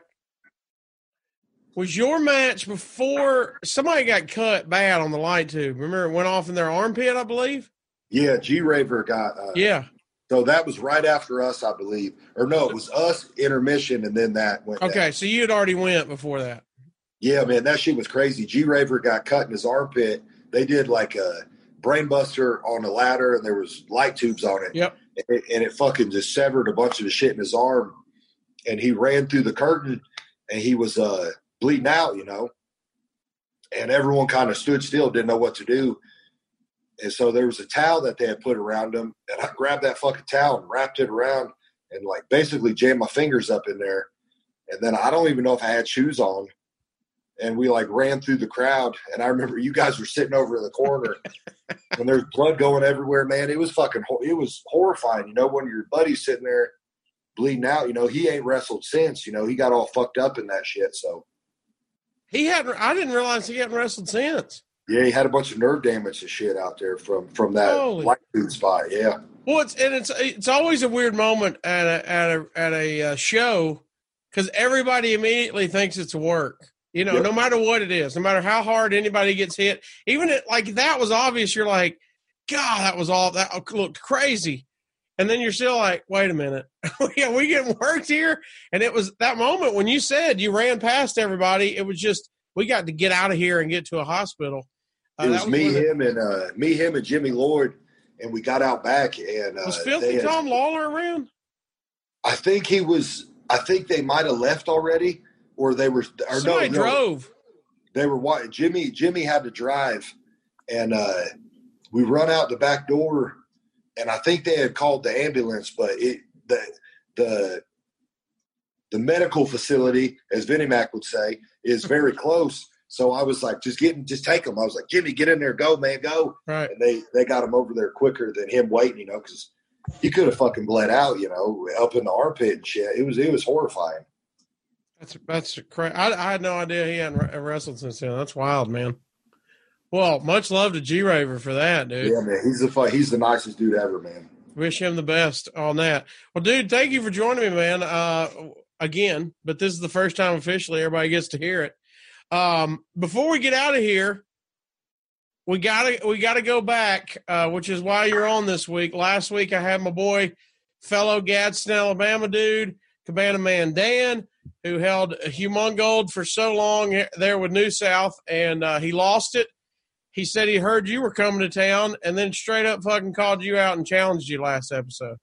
Was your match before somebody got cut bad on the light tube? Remember, it went off in their armpit, I believe. Yeah, G-Raver got. Yeah. So that was right after us, I believe. Or no, it was us, intermission, and then that went Okay, down. so you had already went before that. Yeah, man, that shit was crazy. G-Raver got cut in his armpit. They did like a brain buster on a ladder, and there was light tubes on it. Yep. And it fucking just severed a bunch of the shit in his arm. And he ran through the curtain, and he was bleeding out, you know. And everyone kind of stood still, didn't know what to do. And so there was a towel that they had put around him, and I grabbed that fucking towel and wrapped it around and like basically jammed my fingers up in there. And then I don't even know if I had shoes on. And we like ran through the crowd. And I remember you guys were sitting over in the corner and there's blood going everywhere, man. It was it was horrifying. You know, when your buddy's sitting there bleeding out, you know, he ain't wrestled since, you know, he got all fucked up in that shit. So I didn't realize he hadn't wrestled since. yeah, he had a bunch of nerve damage and shit out there from that light tube spot. Yeah. Well, it's always a weird moment at a show because everybody immediately thinks it's work. You know, Yep. no matter what it is, no matter how hard anybody gets hit, even like that was obvious. You're like, God, that looked crazy, and then you're still like, wait a minute, yeah, we getting worked here. And it was that moment when you said you ran past everybody. It was just we got to get out of here and get to a hospital. It was him, and Jimmy Lloyd, and we got out back. And was Filthy Tom Lawler around? I think he was. I think they might have left already, or they were. Or Somebody no, drove. They were. Jimmy had to drive, and we run out the back door, and I think they had called the ambulance, but the medical facility, as Vinnie Mac would say, is very close. So I was like, just take him. I was like, Jimmy, get in there, go, man, go. Right. And they got him over there quicker than him waiting, you know, because he could have fucking bled out, you know, up in the armpit and shit. It was horrifying. That's crazy. I had no idea he hadn't wrestled since then. That's wild, man. Well, much love to G-Raver for that, dude. Yeah, man, he's the nicest dude ever, man. Wish him the best on that. Well, dude, thank you for joining me, man. Again, but this is the first time officially everybody gets to hear it. Before we get out of here, we gotta go back, which is why you're on this week. Last week I had my boy, fellow Gadsden, Alabama dude, Cabana Man Dan, who held Humongold for so long there with New South, and he lost it. He said he heard you were coming to town, and then straight up fucking called you out and challenged you last episode.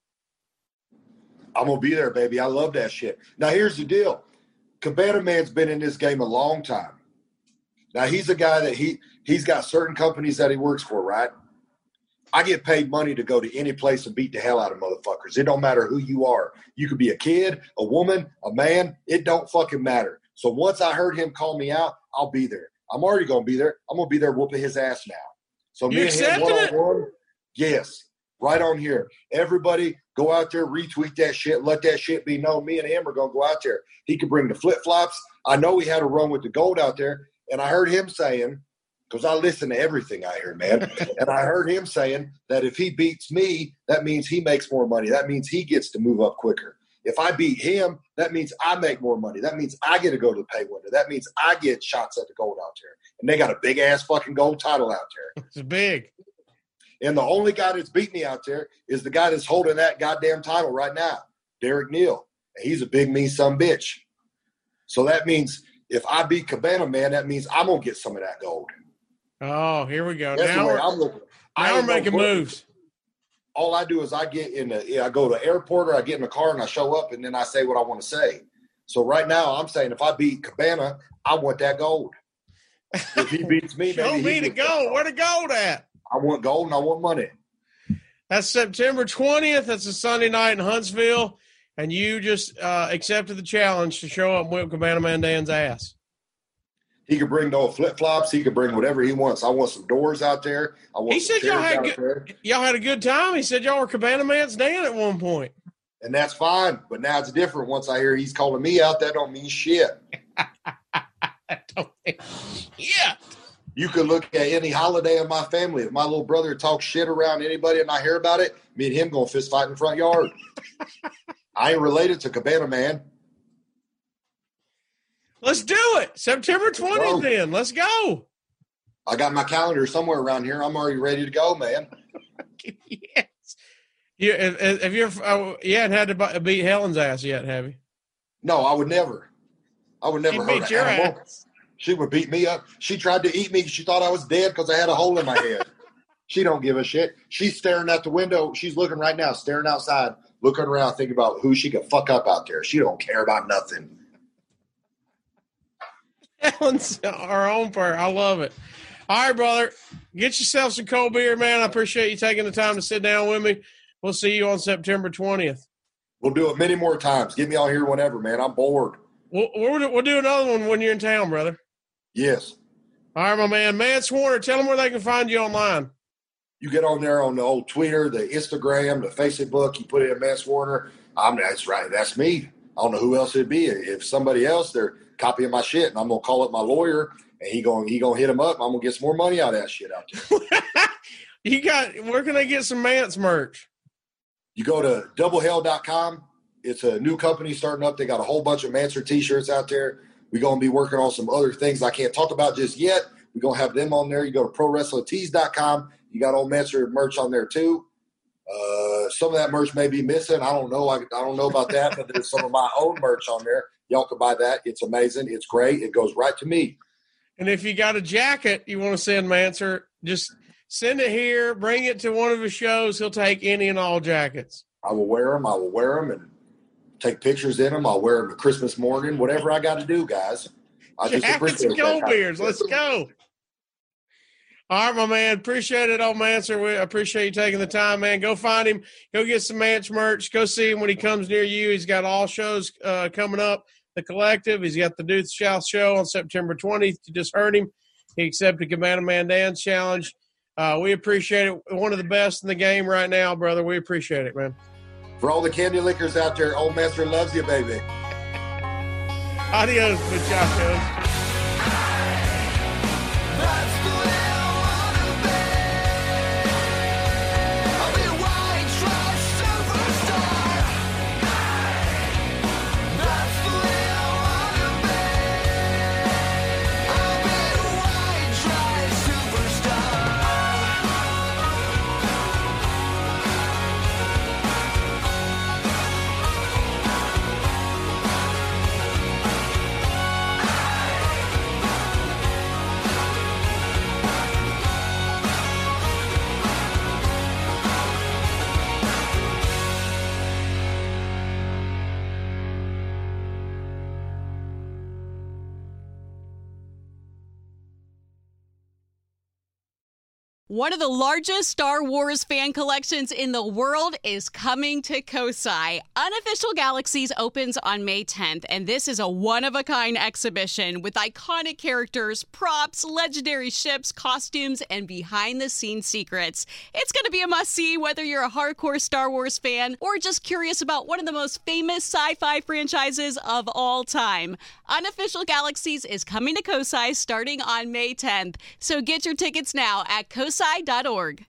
I'm gonna be there, baby. I love that shit. Now here's the deal. Cabana Man's been in this game a long time. Now he's a guy that he's got certain companies that he works for, right? I get paid money to go to any place and beat the hell out of motherfuckers. It don't matter who you are. You could be a kid, a woman, a man. It don't fucking matter. So once I heard him call me out, I'll be there. I'm already going to be there. I'm going to be there whooping his ass now. So You me and him accepted it? one-on-one, yes, right on here. Everybody go out there, retweet that shit, let that shit be known. Me and him are going to go out there. He could bring the flip-flops. I know he had a run with the gold out there, and I heard him saying, because I listen to everything I hear, man, and I heard him saying that if he beats me, that means he makes more money. That means he gets to move up quicker. If I beat him, that means I make more money. That means I get to go to the pay window. That means I get shots at the gold out there. And they got a big-ass fucking gold title out there. It's big. And the only guy that's beat me out there is the guy that's holding that goddamn title right now, Derek Neal. And he's a big, mean son bitch. So that means if I beat Cabana Man, that means I'm going to get some of that gold. Oh, here we go. That's Now the way we're, I'm looking. now we're making moves. All I do is I go to the airport or I get in the car and I show up and then I say what I want to say. So right now I'm saying if I beat Cabana, I want that gold. If he beats me, Show maybe me the gold. Where the gold at? I want gold and I want money. That's September 20th. That's a Sunday night in Huntsville. And you just accepted the challenge to show up and whip Cabana Man Dan's ass. He could bring no flip-flops. He could bring whatever he wants. I want some doors out there. I want He some said y'all chairs had out there. y'all had a good time. He said y'all were Cabana Man's Dan at one point. And that's fine. But now it's different. Once I hear he's calling me out, that don't mean shit. Yeah. You could look at any holiday in my family. If my little brother talks shit around anybody and I hear about it, me and him going to fist fight in the front yard. I ain't related to Cabana Man. Let's do it. September 20th then. Let's go. I got my calendar somewhere around here. I'm already ready to go, man. Yes. Have you ever, you hadn't had to beat Helen's ass yet, have you? No, I would never. I would never She'd hurt beat an your animal. ass. She would beat me up. She tried to eat me. She thought I was dead because I had a hole in my head. She don't give a shit. She's staring at the window. She's looking right now, staring outside, looking around, thinking about who she could fuck up out there. She don't care about nothing. Helen's our own prayer. I love it. All right, brother. Get yourself some cold beer, man. I appreciate you taking the time to sit down with me. We'll see you on September 20th. We'll do it many more times. Get me on here whenever, man. I'm bored. We'll do another one when you're in town, brother. Yes. All right, my man. Mance Warner, tell them where they can find you online. You get on there on the old Twitter, the Instagram, the Facebook. You put in Mance Warner. That's right. That's me. I don't know who else it'd be. If somebody else, they're copying my shit, and I'm gonna call up my lawyer, and he gonna hit him up. I'm gonna get some more money out of that shit out there. Where can they get some Mance merch? You go to doublehell.com. It's a new company starting up. They got a whole bunch of Manser t-shirts out there. We're going to be working on some other things I can't talk about just yet. We're going to have them on there. You go to prowrestlingtees.com. You got old Manser merch on there too. Some of that merch may be missing. I don't know. I don't know about that, but there's some of my own merch on there. Y'all can buy that. It's amazing. It's great. It goes right to me. And if you got a jacket you want to send Manser, just send it here. Bring it to one of his shows. He'll take any and all jackets. I will wear them and take pictures in them. I'll wear them to Christmas morning, whatever I got to do, guys. I just Jackets appreciate and cold that. beers. Let's go. All right, my man. Appreciate it, old Manser. We appreciate you taking the time, man. Go find him. Go get some Mance merch. Go see him when he comes near you. He's got all shows coming up. The Collective. He's got the Dude South show on September 20th. You just heard him. He accepted Cabana Man Dance Challenge. We appreciate it. One of the best in the game right now, brother. We appreciate it, man. For all the candy lickers out there, old Manser loves you, baby. Adios, muchachos. That's the way I wanna be. I'll be a white trash superstar. That's the way I wanna be. I'll be a white trash superstar. One of the largest Star Wars fan collections in the world is coming to Kosai. Unofficial Galaxies opens on May 10th, and this is a one-of-a-kind exhibition with iconic characters, props, legendary ships, costumes, and behind-the-scenes secrets. It's going to be a must-see whether you're a hardcore Star Wars fan or just curious about one of the most famous sci-fi franchises of all time. Unofficial Galaxies is coming to Kosai starting on May 10th, so get your tickets now at kosai.org.